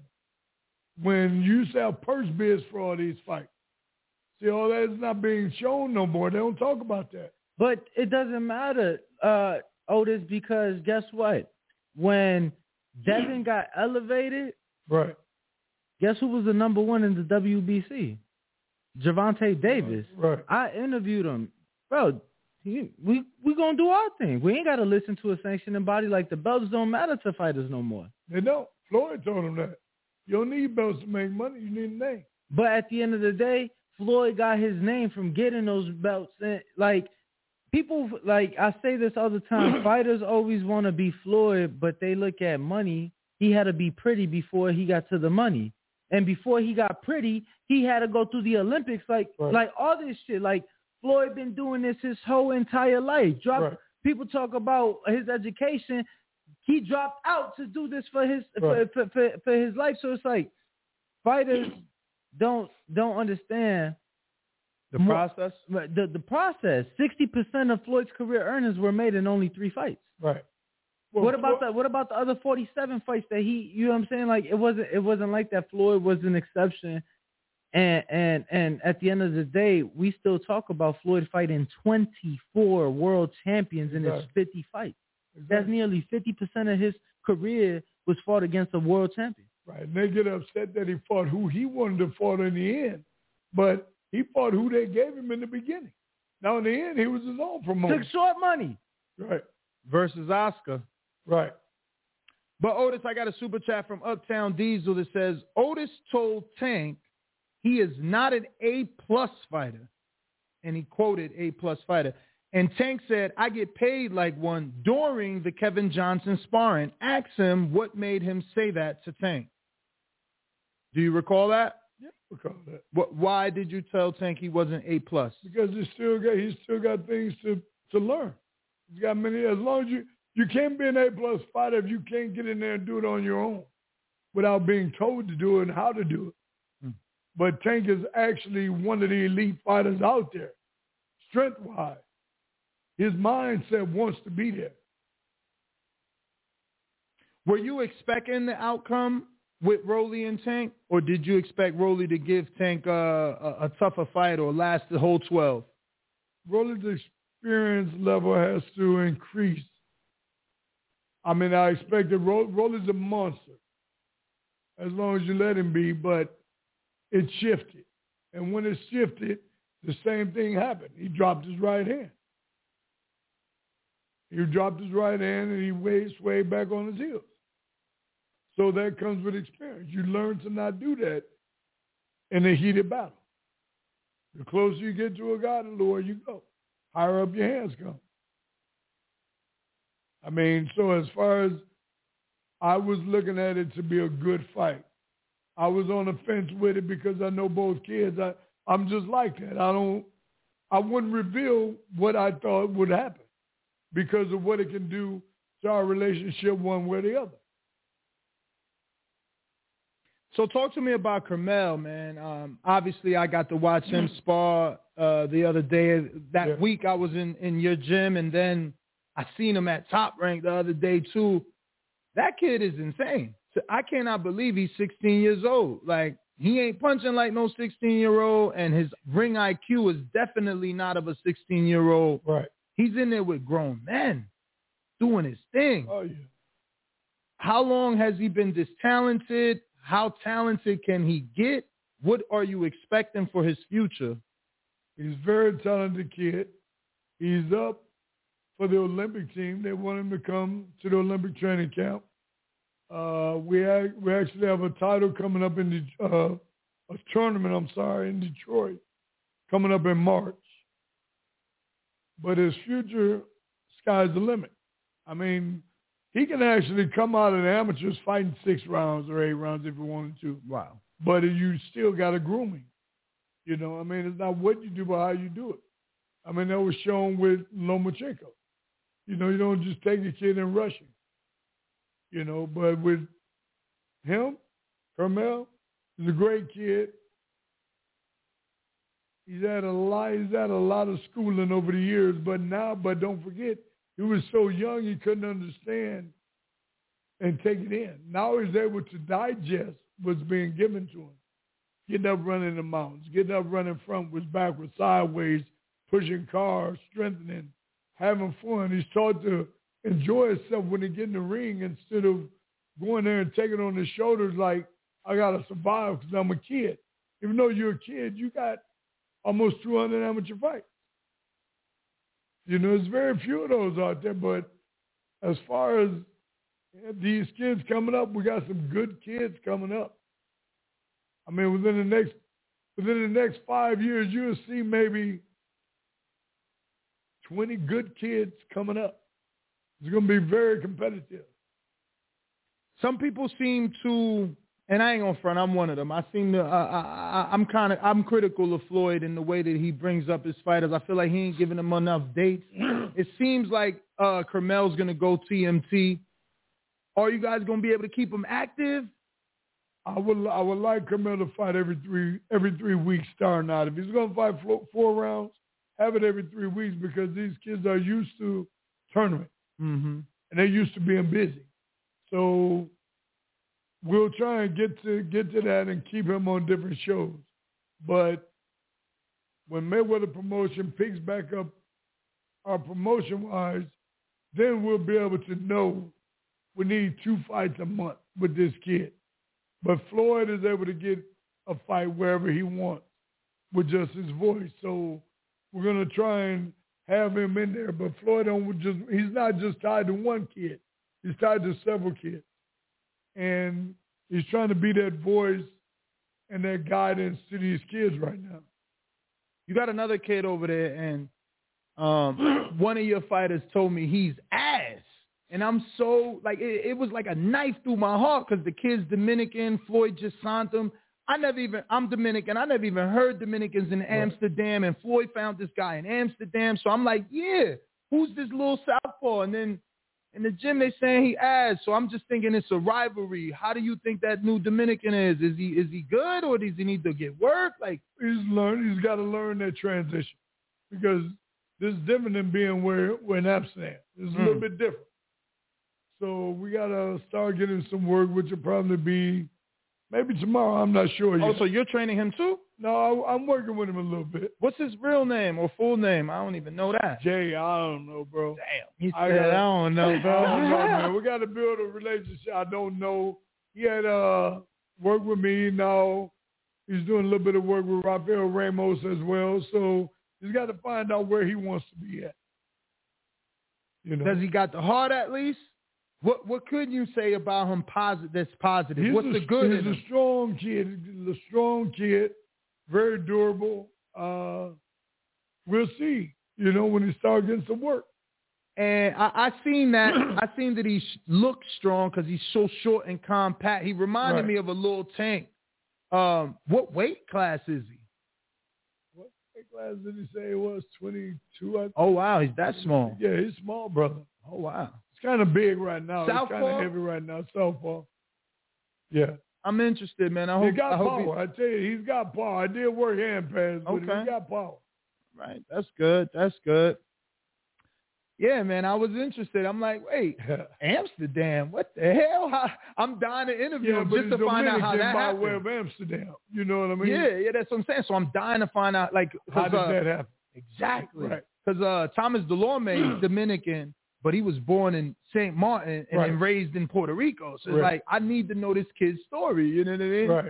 When you used to have purse bids for all these fights. See, all that is not being shown no more. They don't talk about that. But it doesn't matter, uh, Otis, because guess what? When Devin got elevated, Right. guess who was the number one in the W B C? Gervonta Davis. Right. I interviewed him. Bro, he, we we going to do our thing. We ain't got to listen to a sanctioning body. Like, the belts don't matter to fighters no more. They don't. Floyd told them that. You don't need belts to make money. You need a name. But at the end of the day, Floyd got his name from getting those belts. And, like, people, like, I say this all the time, fighters always want to be Floyd, but they look at money. He had to be pretty before he got to the money. And before he got pretty, he had to go through the Olympics. Like, Right. like all this shit. Like, Floyd been doing this his whole entire life. Drop, Right. People talk about his education. He dropped out to do this for his Right. for, for, for, for his life. So it's like fighters don't don't understand the more, process? The the process. Sixty percent of Floyd's career earnings were made in only three fights. Right. Well, what about Floyd, the what about the other forty-seven fights that he? You know what I'm saying? Like it wasn't it wasn't like that. Floyd was an exception, and and and at the end of the day, we still talk about Floyd fighting twenty-four world champions in his Exactly. fifty fights. Exactly. That's nearly fifty percent of his career was fought against a world champion. Right. And they get upset that he fought who he wanted to fight in the end. But he fought who they gave him in the beginning. Now, in the end, he was his own promoter. Took short money. Right. Versus Oscar. Right. But Otis, I got a super chat from Uptown Diesel that says, Otis told Tank he is not an A-plus fighter. And he quoted A-plus fighter. And Tank said, I get paid like one during the Kevin Johnson sparring. Ask him what made him say that to Tank. Do you recall that? Yeah, recall that. What, why did you tell Tank he wasn't A-plus? Because he still got he's still got things to, to learn. He's got many. As long as you you can't be an A-plus fighter if you can't get in there and do it on your own without being told to do it and how to do it. Hmm. But Tank is actually one of the elite fighters out there, strength-wise. His mindset wants to be there. Were you expecting the outcome with Rolly and Tank, or did you expect Rolly to give Tank uh, a, a tougher fight or last the whole twelve? Rolly's experience level has to increase. I mean, I expected Ro- Rolly's a monster as long as you let him be, but it shifted. And when it shifted, the same thing happened. He dropped his right hand. He dropped his right hand and he way, swayed back on his heels. So that comes with experience. You learn to not do that in a heated battle. The closer you get to a guy, the lower you go. Higher up your hands come. I mean, so as far as I was looking at it to be a good fight, I was on the fence with it because I know both kids. I, I'm just like that. I don't, I wouldn't reveal what I thought would happen because of what it can do to our relationship one way or the other. So talk to me about Carmel, man. Um, obviously, I got to watch him spar uh, the other day. That Yeah. week, I was in, in your gym, and then I seen him at Top Rank the other day, too. That kid is insane. So I cannot believe he's sixteen years old. Like, he ain't punching like no sixteen-year-old, and his ring I Q is definitely not of a sixteen-year-old. Right. He's in there with grown men doing his thing. Oh, yeah. How long has he been this talented? How talented can he get? What are you expecting for his future? He's a very talented kid. He's up for the Olympic team. They want him to come to the Olympic training camp. Uh, we ha- we actually have a title coming up in the uh, a tournament. I'm sorry, in Detroit, coming up in March. But his future, sky's the limit. I mean, he can actually come out of the amateurs fighting six rounds or eight rounds if he wanted to. Wow. But you still got to groom him. You know, I mean, it's not what you do, but how you do it. I mean, that was shown with Lomachenko. You know, you don't just take a kid and rush him. You know, but with him, Carmel, he's a great kid. He's had a lot. He's had a lot of schooling over the years, but now, but don't forget, he was so young he couldn't understand and take it in. Now he's able to digest what's being given to him. Getting up running the mountains, getting up running frontwards, backwards, sideways, pushing cars, strengthening, having fun. He's taught to enjoy himself when he get in the ring instead of going there and taking it on his shoulders like, I got to survive because I'm a kid. Even though you're a kid, you got almost two hundred amateur fights. You know, there's very few of those out there, but as far as these kids coming up, we got some good kids coming up. I mean, within the next within the next five years, you'll see maybe twenty good kids coming up. It's going to be very competitive. Some people seem to, and I ain't gonna front, I'm one of them. I seem to, uh, I, I, I'm kind of, I'm critical of Floyd in the way that he brings up his fighters. I feel like he ain't giving them enough dates. It seems like uh, Carmel's gonna go T M T. Are you guys gonna be able to keep him active? I would I would like Carmel to fight every three every three weeks starting out. If he's going to fight four, four rounds, have it every three weeks because these kids are used to tournaments. Mm-hmm. And they're used to being busy. So we'll try and get to get to that and keep him on different shows. But when Mayweather Promotion picks back up our promotion-wise, then we'll be able to know we need two fights a month with this kid. But Floyd is able to get a fight wherever he wants with just his voice. So we're going to try and have him in there. But Floyd don't just, he's not just tied to one kid. He's tied to several kids. And he's trying to be that voice and that guidance to these kids right now. You got another kid over there, and um, one of your fighters told me he's ass. And I'm so, like, it, it was like a knife through my heart because the kid's Dominican. Floyd just signed him. I never even, I'm Dominican. I never even heard Dominicans in Amsterdam, and Floyd found this guy in Amsterdam. So I'm like, yeah, who's this little southpaw? And then in the gym, they saying he ass. So I'm just thinking it's a rivalry. How do you think that new Dominican is? Is he is he good, or does he need to get work? Like, he's learned. He's got to learn that transition because this is different than being where we're in Amsterdam. It's a mm. little bit different. So we got to start getting some work, which will probably be maybe tomorrow. I'm not sure yet. Oh, so you're training him too? No, I, I'm working with him a little bit. What's his real name or full name? I don't even know that. Jay, I don't know, bro. Damn. He said, I, gotta, I don't know, bro. I don't know, man. We got to build a relationship. I don't know. He had uh, worked with me. Now he's doing a little bit of work with Rafael Ramos as well. So he's got to find out where he wants to be at. You know? Does he got the heart at least? What what could you say about him positive? That's positive. He's What's a, the good? He's in a him? strong kid. He's a strong kid. Very durable. Uh, we'll see. You know, when he starts getting some work. And I, I seen that. I seen that he sh- looked strong because he's so short and compact. He reminded right. me of a little tank. Um, what weight class is he? What weight class did he say it was? twenty-two. I think. Oh wow, he's that small. Yeah, he's small, brother. Oh wow. It's kind of big right now. Southpaw? It's kind of heavy right now. Southpaw. Yeah. I'm interested, man. I hope. He got I hope power. I tell you, he's got power. I did work hand pass, but Okay. he got power. Right. That's good. That's good. Yeah, man. I was interested. I'm like, wait, Amsterdam? What the hell? How, I'm dying to interview Yeah, him but just to it's find out how Dominican that by happened. way of Amsterdam. You know what I mean? Yeah, yeah. That's what I'm saying. So I'm dying to find out, like, How did uh, that happen? Exactly. Right. Because uh, Thomas Delorme is Dominican, but he was born in Saint Martin and Right. then raised in Puerto Rico. So it's Right. like, I need to know this kid's story. You know what I mean? Right.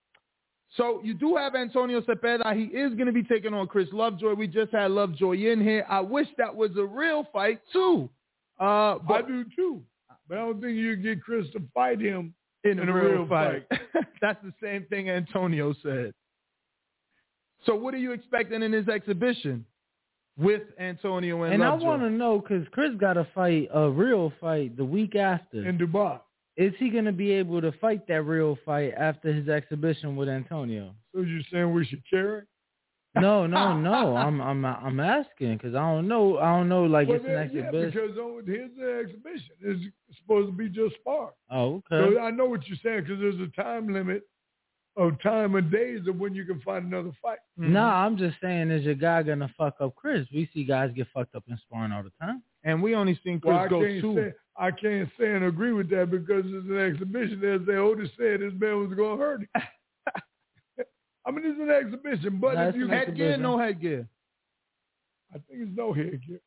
So you do have Antonio Cepeda. He is going to be taking on Chris Lovejoy. We just had Lovejoy in here. I wish that was a real fight, too. Uh, but I do, too. But I don't think you get Chris to fight him in a, in a real, real fight. fight. That's the same thing Antonio said. So what are you expecting in this exhibition? with Antonio and And I Lovejoy. want to know, because Chris got to fight a real fight the week after. In Dubai. Is he going to be able to fight that real fight after his exhibition with Antonio? So you're saying we should carry? No, no, no. I'm I'm I'm asking because I don't know. I don't know. Like Well, it's an then, exhibition. yeah, because on, here's the exhibition. It's supposed to be just spar. Oh, okay. So I know what you're saying because there's a time limit of time and days of when you can find another fight. Mm-hmm. No, I'm just saying, is your guy gonna fuck up Chris? We see guys get fucked up in sparring all the time. And we only seen Chris Well, I go can't two. say I can't say and agree with that because it's an exhibition. As they already said, this man was going to hurt him. I mean, it's an exhibition, but No, if you it's an Headgear, exhibition. no headgear. I think it's no headgear.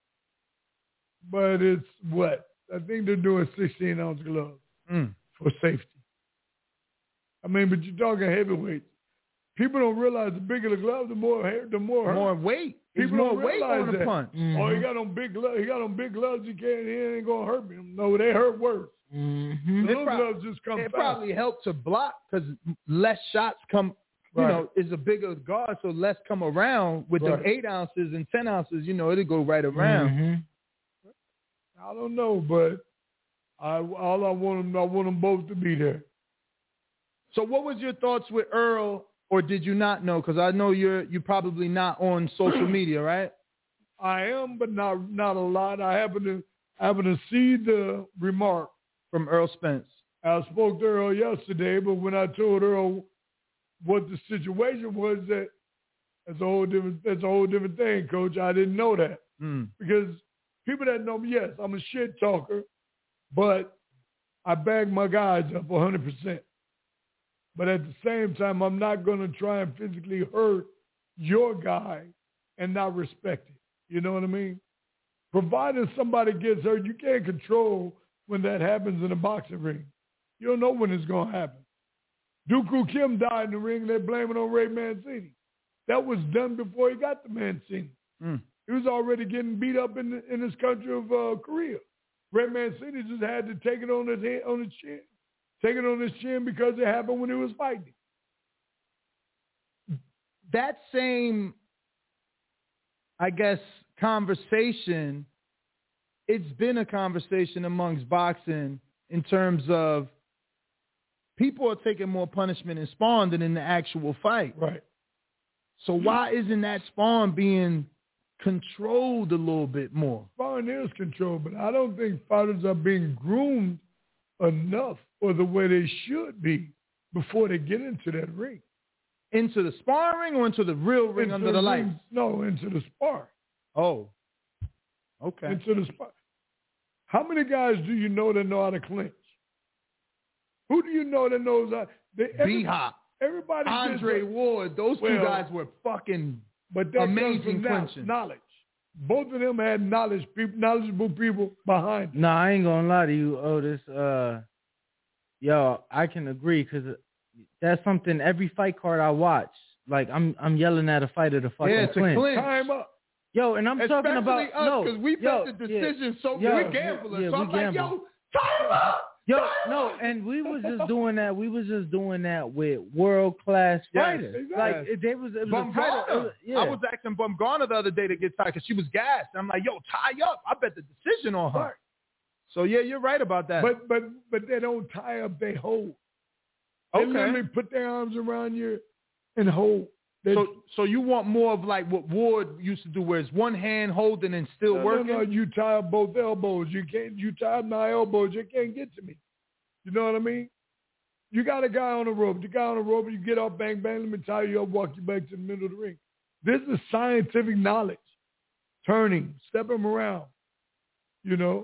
But it's what? I think they're doing sixteen ounce gloves Mm. for safety. I mean, but you're talking heavyweights. People don't realize the bigger the glove, the more hair, the more hurt. More weight. There's People more don't weight realize on the that. punch. Oh, Mm-hmm. he got on big gloves. He got on big gloves. He can't. He ain't gonna hurt me. No, they hurt worse. Mm-hmm. The little prob- gloves just come It fast. probably helped to block because less shots come, you Right. know, is a bigger guard, so less come around with them Right. eight ounces and ten ounces. You know, it'll go right around. Mm-hmm. I don't know, but I all I want them, I want them both to be there. So, what was your thoughts with Earl, or did you not know? Because I know you're you're probably not on social media, right? I am, but not not a lot. I happen to happen to see the remark. From Earl Spence. I spoke to Earl yesterday, but when I told Earl what the situation was, that that's a whole different that's a whole different thing, Coach. I didn't know that Mm. because people that know me, yes, I'm a shit talker, but I bag my guys up one hundred percent. But at the same time, I'm not going to try and physically hurt your guy and not respect it. You know what I mean? Providing somebody gets hurt, you can't control when that happens in a boxing ring. You don't know when it's going to happen. Dooku Kim died in the ring. They blame it on Ray Mancini. That was done before he got to Mancini. Mm. He was already getting beat up in the, in his country of uh, Korea. Ray Mancini just had to take it on his head, on his chin. Take it on his chin because it happened when he was fighting. That same, I guess, conversation, it's been a conversation amongst boxing in terms of people are taking more punishment in spawn than in the actual fight. Right. So why isn't that spawn being controlled a little bit more? Sparring is controlled, but I don't think fighters are being groomed enough or the way they should be before they get into that ring. Into the sparring or into the real ring Into under the lights? ring- No, into the spar. Oh, okay. Into the spar. How many guys do you know that know how to clinch? Who do you know that knows how? They, every, B-Hop, everybody gets Andre a- Ward, those two Well, guys were fucking But that amazing comes from now- clinching. knowledge. Both of them had knowledge, people, knowledgeable people behind them. No, I ain't gonna lie to you, Otis. Uh, yo, I can agree because that's something. Every fight card I watch, like I'm, I'm yelling at a fighter to fucking Yeah, to clinch. clinch. Time up. Yo, and I'm talking Especially about us, no, because we yo, bet the yeah. decision, so Yo, we're gamblers. yeah, so we I'm like, gamble. yo, time up! Yo, time no, up! and we was just doing that. We was just doing that with world class Yes, fighters. exactly. Like it, they was, it was a title. It Bumgarner. was, yeah. I was asking Bumgarner the other day to get tied because she was gassed. I'm like, yo, tie up. I bet the decision on her. Right. So, yeah, you're right about that. But but but they don't tie up, they hold. They okay. literally put their arms around you and hold. They, So, so you want more of like what Ward used to do, where it's one hand holding and still no, working? no, no, you tie up both elbows. You can't. You tie up my elbows. You can't get to me. You know what I mean? You got a guy on the rope. The guy on the rope. You get off, bang, bang. Let me tie you up. Walk you back to the middle of the ring. This is scientific knowledge. Turning, step him around. You know.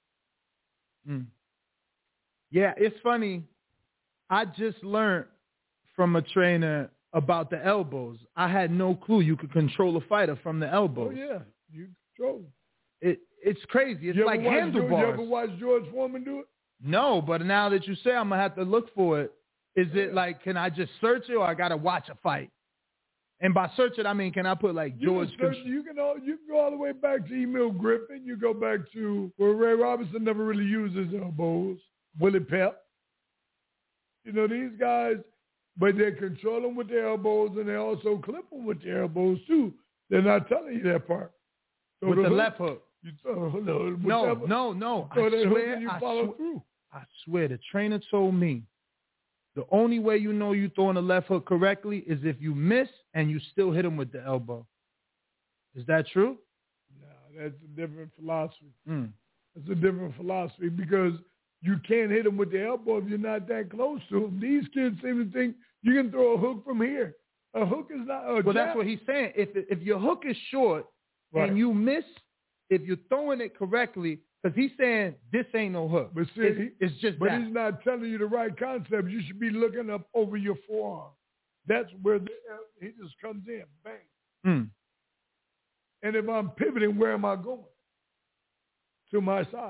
Mm. Yeah, it's funny. I just learned from a trainer about the elbows. I had no clue you could control a fighter from the Oh elbows. yeah, you control. It it's crazy. It's You like ever watch, you handlebars. ever watch George Foreman do it? No, but now that you say, I'm gonna have to look for it. Is it Yeah. like, can I just search it, or I gotta watch a fight? And by search it, I mean, can I put like You George? can, search, Con- you can all, you can go all the way back to Emil Griffin. You go back to where Ray Robinson never really used his elbows. Willie Pep. You know, these guys, but they control them with their elbows and they also clip them with their elbows too. They're not telling you that part. So with the, the hook, left hook. You throw, no, No, no, no. I swear, you I, follow sw- through. I swear, the trainer told me the only way you know you throwing the left hook correctly is if you miss and you still hit him with the elbow. Is that true? No, that's a different philosophy. Mm. It's a different philosophy because you can't hit them with the elbow if you're not that close to them. These kids seem to think you can throw a hook from here. A hook is not a Well, jab. that's what he's saying. If if your hook is short Right. and you miss, if you're throwing it correctly, because he's saying this ain't no hook. But see, it's, it's just but that. he's not telling you the right concept. You should be looking up over your forearm. That's where the, he just comes in, bang. Mm. And if I'm pivoting, where am I going? To my side.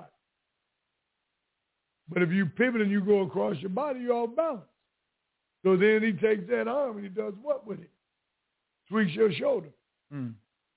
But if you pivot and you go across your body, you're off balance. So then he takes that arm and he does what with it? Tweaks your shoulder. Mm.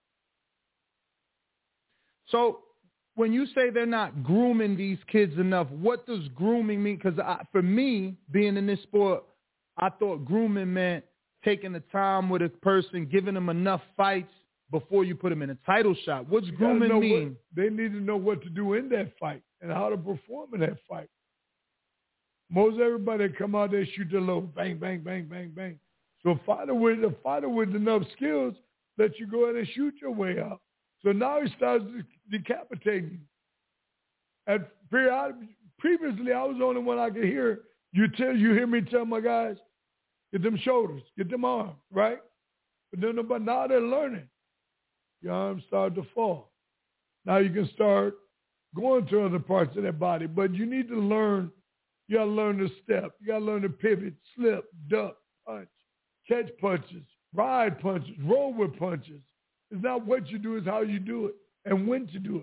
So when you say they're not grooming these kids enough, what does grooming mean? Because for me, being in this sport, I thought grooming meant taking the time with a person, giving them enough fights before you put them in a title shot. What's You grooming know mean? What, they need to know what to do in that fight and how to perform in that fight. Most everybody that come out there shoot the low, bang, bang, bang, bang, bang. So a fighter with a fighter with enough skills let you go ahead and shoot your way out. So now he starts decapitating you. And period, previously, I was the only one I could hear you tell you hear me tell my guys, get them shoulders, get them arms, right? But then, but now they're learning. Your arms start to fall. Now you can start going to other parts of their body, but you need to learn. You got to learn to step. You got to learn to pivot, slip, duck, punch, catch punches, ride punches, roll with punches. It's not what you do, it's how you do it and when to do it.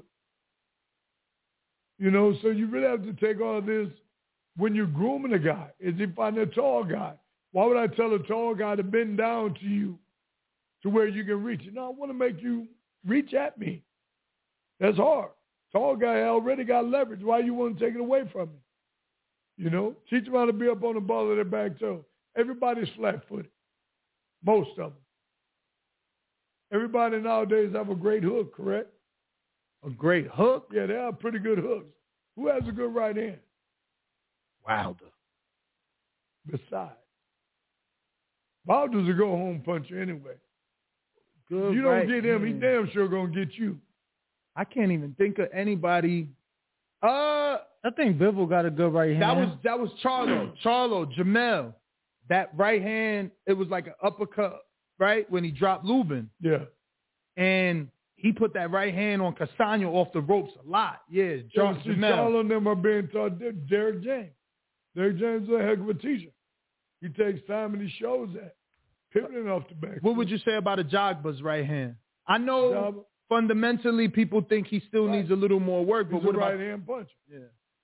You know, so you really have to take all this when you're grooming a guy. Is he finding a tall guy? Why would I tell a tall guy to bend down to you to where you can reach it? No, I want to make you reach at me. That's hard. Tall guy already got leverage. Why you want to take it away from him? You know, teach them how to be up on the ball of their back toe. Everybody's flat-footed. Most of them. Everybody nowadays have a great hook, correct? A great hook? Yeah, they have pretty good hooks. Who has a good right hand? Wilder. Besides. Wilder's a go-home puncher anyway. Good you don't right get him, he hand. damn sure going to get you. I can't even think of anybody. Uh, I think Bivol got a good right hand. That was that was Charlo. Charlo, Jamel. That right hand, it was like an uppercut, right? When he dropped Lubin. Yeah. And he put that right hand on Castaño off the ropes a lot. Yeah, John See, Jamel. Charlo and them are being taught. Derek James. Derek James is a heck of a teacher. He takes time and he shows that. Pivoting off the back. What would you say about a Jogba's right hand? I know Jogba? fundamentally people think he still Right. needs a little more work, but He's what a about right hand puncher. Yeah.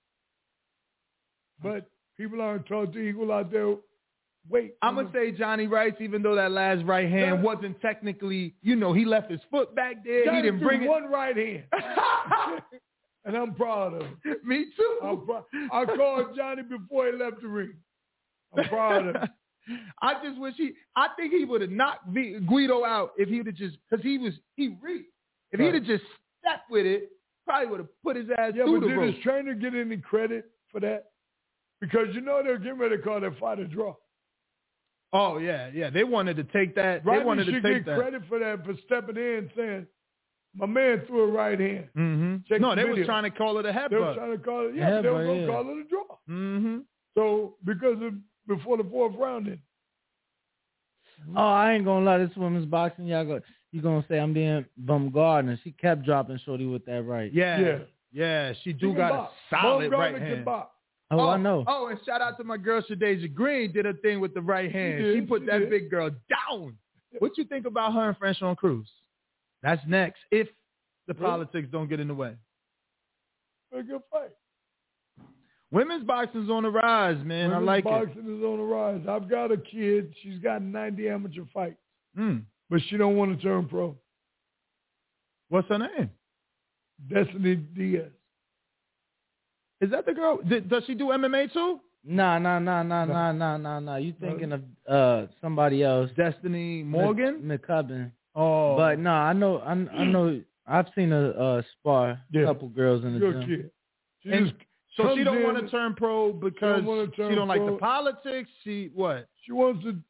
But people aren't taught to equal out their weight. I'm going to say Johnny Rice, even though that last right hand Yeah. wasn't technically, you know, he left his foot back there. Johnny he didn't threw bring it. one right hand. And I'm proud of him. Me too. I'm proud. I called Johnny before he left the ring. I'm proud of him. I just wish he. I think he would have knocked V- Guido out if he would have just because he was he reached. If Right. he'd have just stepped with it, probably would have put his ass Yeah, through but the did rope. his trainer get any credit for that? Because you know they're getting ready to call that fight a draw. Oh yeah, yeah. They wanted to take that. Rodney they wanted to should take get that. credit for that, for stepping in and saying, my man threw a right hand. Mm-hmm. Check No, the they video. was trying to call it a They were headbutt. trying to call it, yeah, but they were Headbutt, going to yeah. call it a draw. Mm-hmm. So because of before the fourth round, then Oh, I ain't gonna lie. This women's boxing, y'all go. You gonna say I'm being bombarded? She kept dropping Shorty with that right. Yeah, Yeah. yeah. She she do can got box. a solid Bone right Garner hand. can box. Oh, I know. Oh, and shout out to my girl Shadeja Green. Did a thing with the right hand. did, She put she that did. big girl down. What you think about her and Franchon Cruz? That's next. If the Really? politics don't get in the way. A good fight. Women's boxing's on the rise, man. Women's I like boxing is on the rise. I've got a kid. She's got ninety amateur fights, it. Mm. but she don't want to turn pro. What's her name? Destiny Diaz. Is that the girl? Did, does she do M M A too? Nah, nah, nah, nah, nah, nah, nah, nah. You thinking of uh somebody else? Destiny Morgan? Mc- McCubbin. Oh, But no, I know, I, I know, I've seen a, a spar, Yeah. a couple girls in the Good gym. kid. She And just so she comes don't in, want to turn pro because don't wanna she turn don't like pro. the politics. She what? She wants to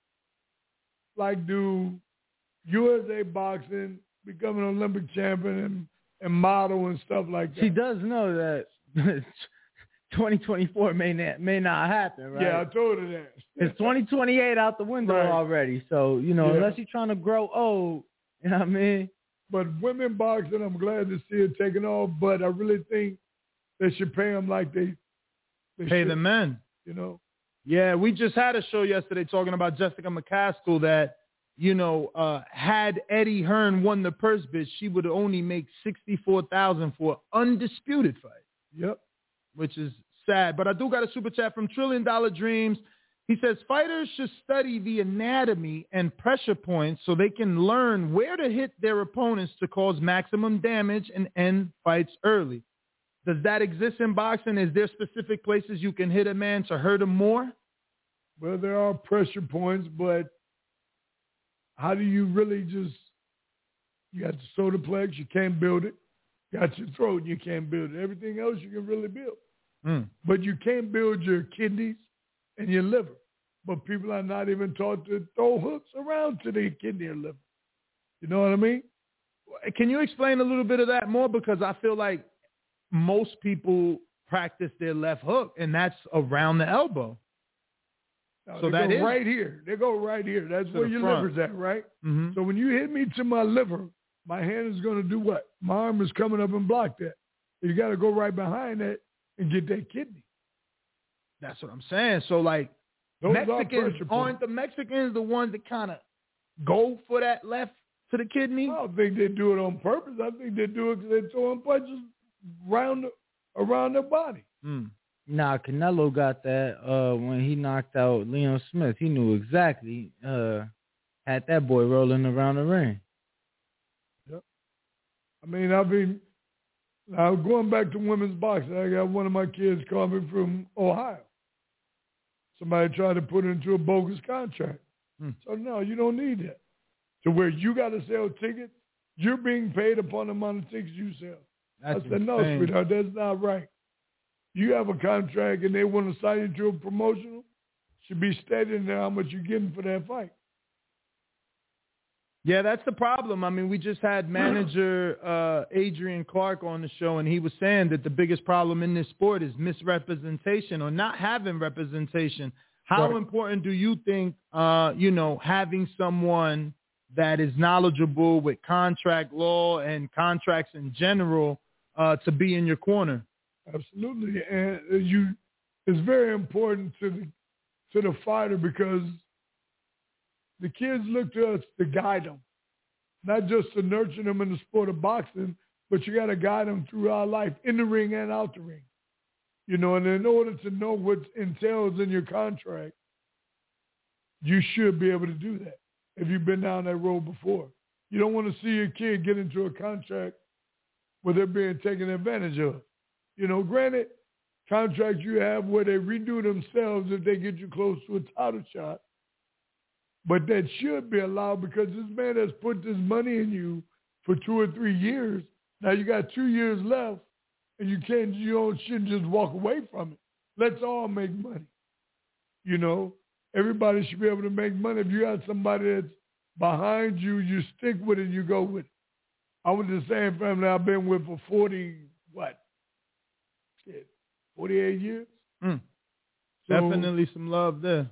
like do U S A boxing, become an Olympic champion, and, and model and stuff like that. She does know that twenty twenty-four may not may not happen, right? Yeah, I told her that. It's twenty twenty-eight out the window Right. already. So, you know, Yeah. unless you're trying to grow old, you know what I mean? But women boxing, I'm glad to see it taking off. But I really think they should pay them like they, they Pay should, the men. You know. Yeah, we just had a show yesterday talking about Jessica McCaskill that, you know, uh, had Eddie Hearn won the purse bid, she would only make sixty-four thousand dollars for undisputed fight. Yep. Which is sad. But I do got a super chat from Trillion Dollar Dreams. He says, fighters should study the anatomy and pressure points so they can learn where to hit their opponents to cause maximum damage and end fights early. Does that exist in boxing? Is there specific places you can hit a man to hurt him more? Well, there are pressure points, but how do you really just, you got the soda plex, you can't build it. You got your throat, you can't build it. Everything else you can really build. Mm. But you can't build your kidneys and your liver. But people are not even taught to throw hooks around to their kidney or liver. You know what I mean? Can you explain a little bit of that more? Because I feel like most people practice their left hook, and that's around the elbow. No, so they that go is right here. They go right here. That's to where the your front. liver's at, right? Mm-hmm. So when you hit me to my liver, my hand is going to do what? My arm is coming up and block that. You got to go right behind that and get that kidney. That's what I'm saying. So, like, Those Mexicans, are aren't the Mexicans the ones that kind of go for that left to the kidney? I don't think they do it on purpose. I think they do it because they're throwing punches around, around their body. Mm. Nah, Canelo got that uh, when he knocked out Leon Smith. He knew exactly, uh, had that boy rolling around the ring. Yep. I mean, I've been, now going back to women's boxing, I got one of my kids coming from Ohio. Somebody tried to put it into a bogus contract. Hmm. So, no, you don't need that. To where you got to sell tickets, you're being paid upon the amount of tickets you sell. That's I said, no, insane. sweetheart, that's not right. You have a contract and they want to sign you to a promotional, should be stated in there how much you're getting for that fight. Yeah, that's the problem. I mean, we just had manager uh, Adrian Clark on the show, and he was saying that the biggest problem in this sport is misrepresentation or not having representation. How Right. important do you think, uh, you know, having someone that is knowledgeable with contract law and contracts in general uh, to be in your corner? Absolutely. And you, it's very important to the, to the fighter because the kids look to us to guide them, not just to nurture them in the sport of boxing, but you got to guide them throughout life, in the ring and out the ring. You know, and in order to know what entails in your contract, you should be able to do that if you've been down that road before. You don't want to see your kid get into a contract where they're being taken advantage of. You know, granted, contracts you have where they redo themselves if they get you close to a title shot. But that should be allowed because this man has put this money in you for two or three years. Now you got two years left, and you can't, you don't, shouldn't just walk away from it. Let's all make money. You know, everybody should be able to make money. If you got somebody that's behind you, you stick with it, you go with it. I was the same family I've been with for forty, what, shit, forty-eight years. Mm. So, Definitely some love there.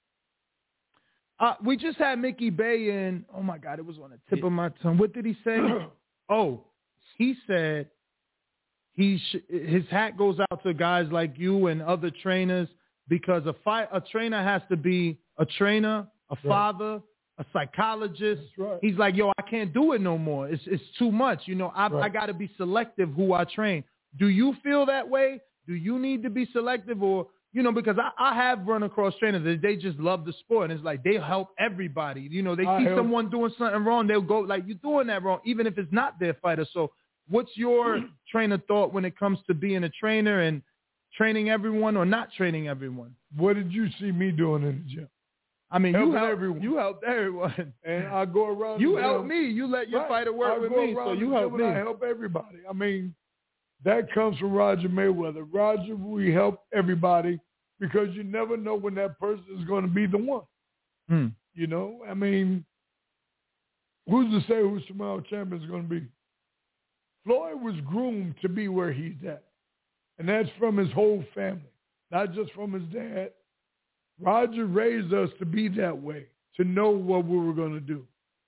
Uh, we just had Mickey Bay in. Oh, my God, it was on the tip of my tongue. What did he say? Oh, he said he sh- his hat goes out to guys like you and other trainers because a, fi- a trainer has to be a trainer, a Right. father, a psychologist. That's right. He's like, yo, I can't do it no more. It's it's too much. You know, I, Right. I got to be selective who I train. Do you feel that way? Do you need to be selective or, you know, because I, I have run across trainers that they just love the sport. And it's like they help everybody. You know, they I see help. someone doing something wrong, they'll go like, you're doing that wrong, even if it's not their fighter. So what's your train of thought when it comes to being a trainer and training everyone or not training everyone? What did you see me doing in the gym? I mean, you helping helped everyone. You helped everyone. And I go around. You the helped gym. me. You let your Right. fighter work I with go me, so around you the helped gym and me. I help everybody. I mean, that comes from Roger Mayweather. Roger, we help everybody because you never know when that person is going to be the one. Hmm. You know, I mean, who's to say who tomorrow's champion is going to be? Floyd was groomed to be where he's at. And that's from his whole family, not just from his dad. Roger raised us to be that way, to know what we were going to do.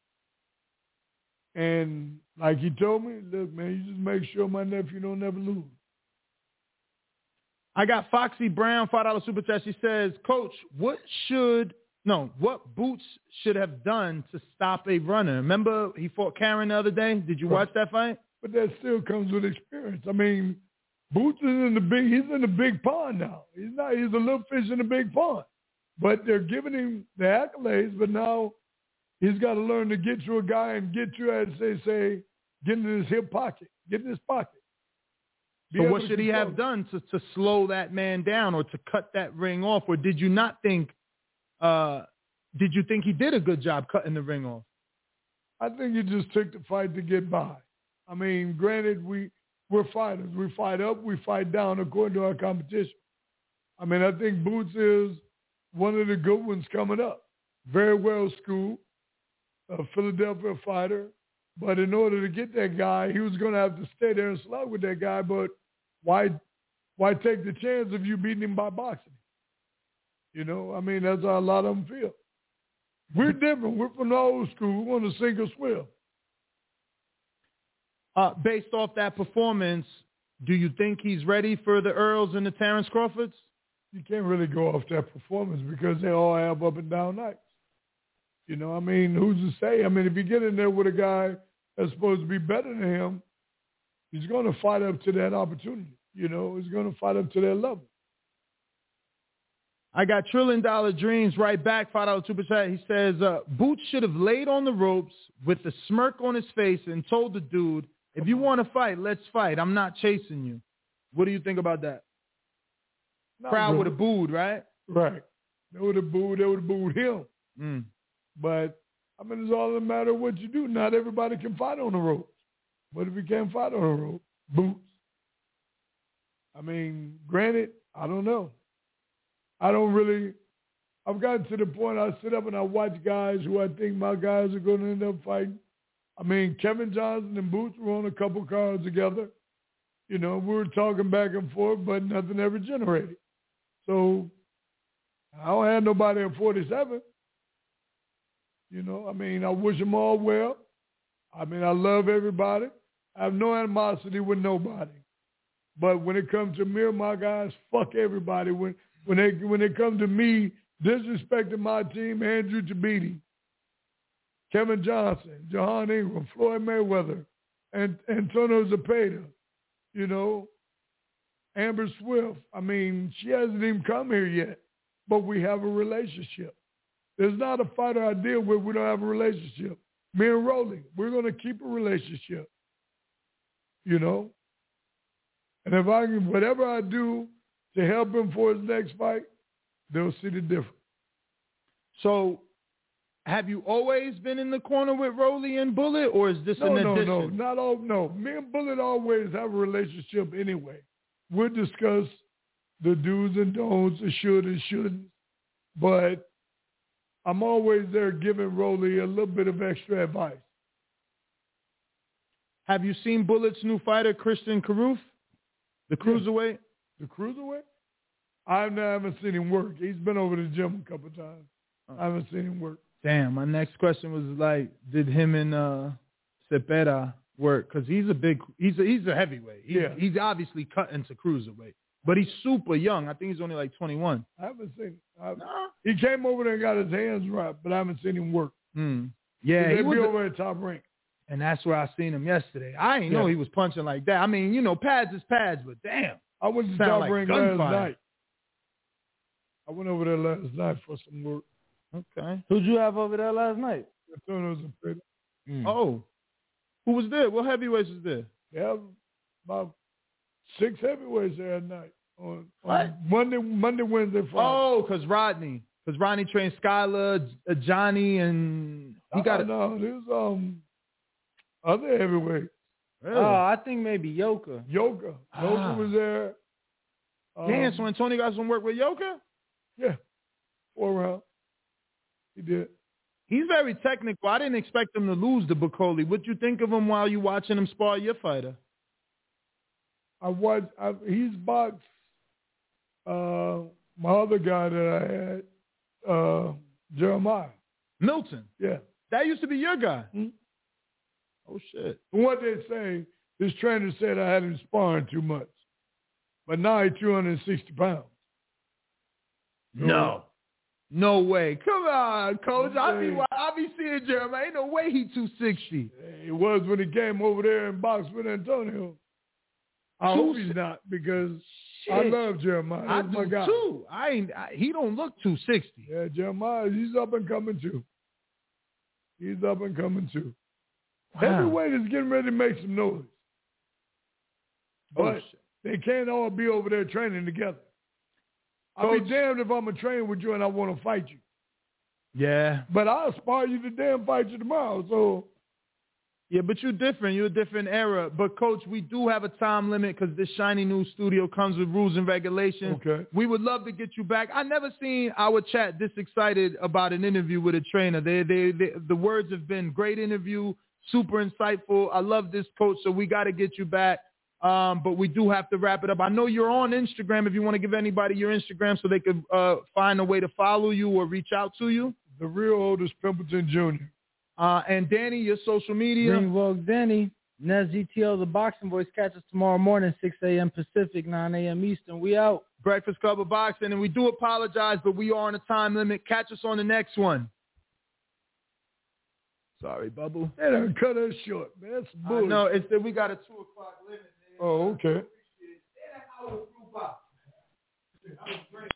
And like he told me, look, man, you just make sure my nephew don't never lose. I got Foxy Brown, five dollar super chat. She says, Coach, what should, no, what Boots should have done to stop a runner? Remember he fought Karen the other day? Did you Right. watch that fight? But that still comes with experience. I mean, Boots is in the big, he's in the big pond now. He's not, he's a little fish in the big pond. But they're giving him the accolades, but now he's got to learn to get to a guy and get you, as they say, get in his hip pocket, get in his pocket. Be So able what to should he control have it. done to, to slow that man down or to cut that ring off? Or did you not think, uh, did you think he did a good job cutting the ring off? I think he just took the fight to get by. I mean, granted, we, we're fighters. We fight up, we fight down according to our competition. I mean, I think Boots is one of the good ones coming up. Very well schooled, a Philadelphia fighter. But in order to get that guy, he was going to have to stay there and slug with that guy. But why why take the chance of you beating him by boxing? You know, I mean, that's how a lot of them feel. We're different. We're from the old school. We want to sink or swim. Uh, based off that performance, do you think he's ready for the Earls and the Terrence Crawfords? You can't really go off that performance because they all have up and down nights. You know, I mean, who's to say? I mean, if you get in there with a guy that's supposed to be better than him, he's going to fight up to that opportunity. You know, he's going to fight up to that level. I got Trillion Dollar Dreams right back, five dollar super chat. He says, uh, Boots should have laid on the ropes with a smirk on his face and told the dude, if you want to fight, let's fight. I'm not chasing you. What do you think about that? Not Crowd really. would have booed, right? Right. They would have booed. They would have booed him. Mm. But, I mean, it's all a matter of what you do. Not everybody can fight on the ropes. But if you can't fight on the ropes, Boots. I mean, granted, I don't know. I don't really, I've gotten to the point I sit up and I watch guys who I think my guys are going to end up fighting. I mean, Kevin Johnson and Boots were on a couple cards together. You know, we were talking back and forth, but nothing ever generated. So I don't have nobody at forty-seven. You know, I mean, I wish them all well. I mean, I love everybody. I have no animosity with nobody. But when it comes to me and my guys, fuck everybody. When when they when it comes to me disrespecting my team, Andrew Tabiti, Kevin Johnson, Jahan Ingram, Floyd Mayweather, and Antonio Zepeda, you know, Amber Swift. I mean, she hasn't even come here yet, but we have a relationship. There's not a fighter I deal with we don't have a relationship. Me and Rolly, we're going to keep a relationship, you know. And if I can, whatever I do to help him for his next fight, they'll see the difference. So have you always been in the corner with Rolly and Bullet, or is this No, an no, addition? no, not all. No, me and Bullet always have a relationship anyway. We'll discuss the do's and don'ts, the should and shouldn't, but I'm always there giving Rolly a little bit of extra advice. Have you seen Bullet's new fighter, Christian Carruth, the cruiserweight? The cruiserweight? I haven't seen him work. He's been over to the gym a couple of times. I haven't seen him work. Damn, my next question was like, did him and uh, Cepeda work? Because he's a big, he's a, he's a heavyweight. He's, Yeah. he's obviously cut into cruiserweight, but he's super young. I think he's only like twenty-one. I haven't seen him. I, Nah. He came over there and got his hands wrapped, but I haven't seen him work. Hmm. Yeah, He'd he be was, over at top rank. and that's where I seen him yesterday. I didn't know Yeah. he was punching like that. I mean, you know, pads is pads, but damn. I went to Sound top like rank gunfire. last night. I went over there last night for some work. Okay. Who'd you have over there last night? Antonio Zepeda. Mm. Oh, who was there? What heavyweights was there? They have about six heavyweights there at night on, What? on Monday, Monday, Wednesday, Friday. Oh, because Rodney. Because Ronnie trained Skylar, uh, Johnny, and he got it. No, there's um other heavyweights. Really? Oh, I think maybe Yoka. Yoka. Ah. Yoka was there. Damn, Um, so Antonio got some work with Yoka? Yeah, four rounds. He did. He's very technical. I didn't expect him to lose to Bacoli. What'd you think of him while you watching him spar your fighter? I watched. I, he's boxed uh, my other guy that I had, uh, Jeremiah Milton. Yeah, that used to be your guy. Mm-hmm. Oh shit. From what they say, his trainer said I had him sparring too much, but now he's two hundred sixty pounds. No. No way. Come on, Coach. I be I be seeing Jeremiah. Ain't no way he two sixty. It was when he came over there and boxed with Antonio. I hope he's not because Shit. I love Jeremiah. I That's my do guy. too. I ain't. I, he don't look two sixty. Yeah, Jeremiah, he's up and coming too. He's up and coming too. Wow. Heavyweight is getting ready to make some noise, but Oh, they can't all be over there training together. I'll be damned if I'm going to train with you and I want to fight you. Yeah. But I'll spar you to damn fight you tomorrow. So. Yeah, but you're different. You're a different era. But, Coach, we do have a time limit because this shiny new studio comes with rules and regulations. Okay. We would love to get you back. I never seen our chat this excited about an interview with a trainer. They, they, they, the words have been great interview, super insightful. I love this, Coach, so we got to get you back. Um, but we do have to wrap it up. I know you're on Instagram. If you want to give anybody your Instagram so they could uh, find a way to follow you or reach out to you. The real Otis Pimpleton Junior Uh, and Danny, your social media. Green Vogue Danny. Nez G T L, the Boxing Boys. Catch us tomorrow morning, six a.m. Pacific, nine a.m. Eastern. We out. Breakfast Club of Boxing. And we do apologize, but we are on a time limit. Catch us on the next one. Sorry, Bubble. They done cut us short, man. That's bullshit. No, it's that we got a two o'clock limit. Oh, okay. That was great.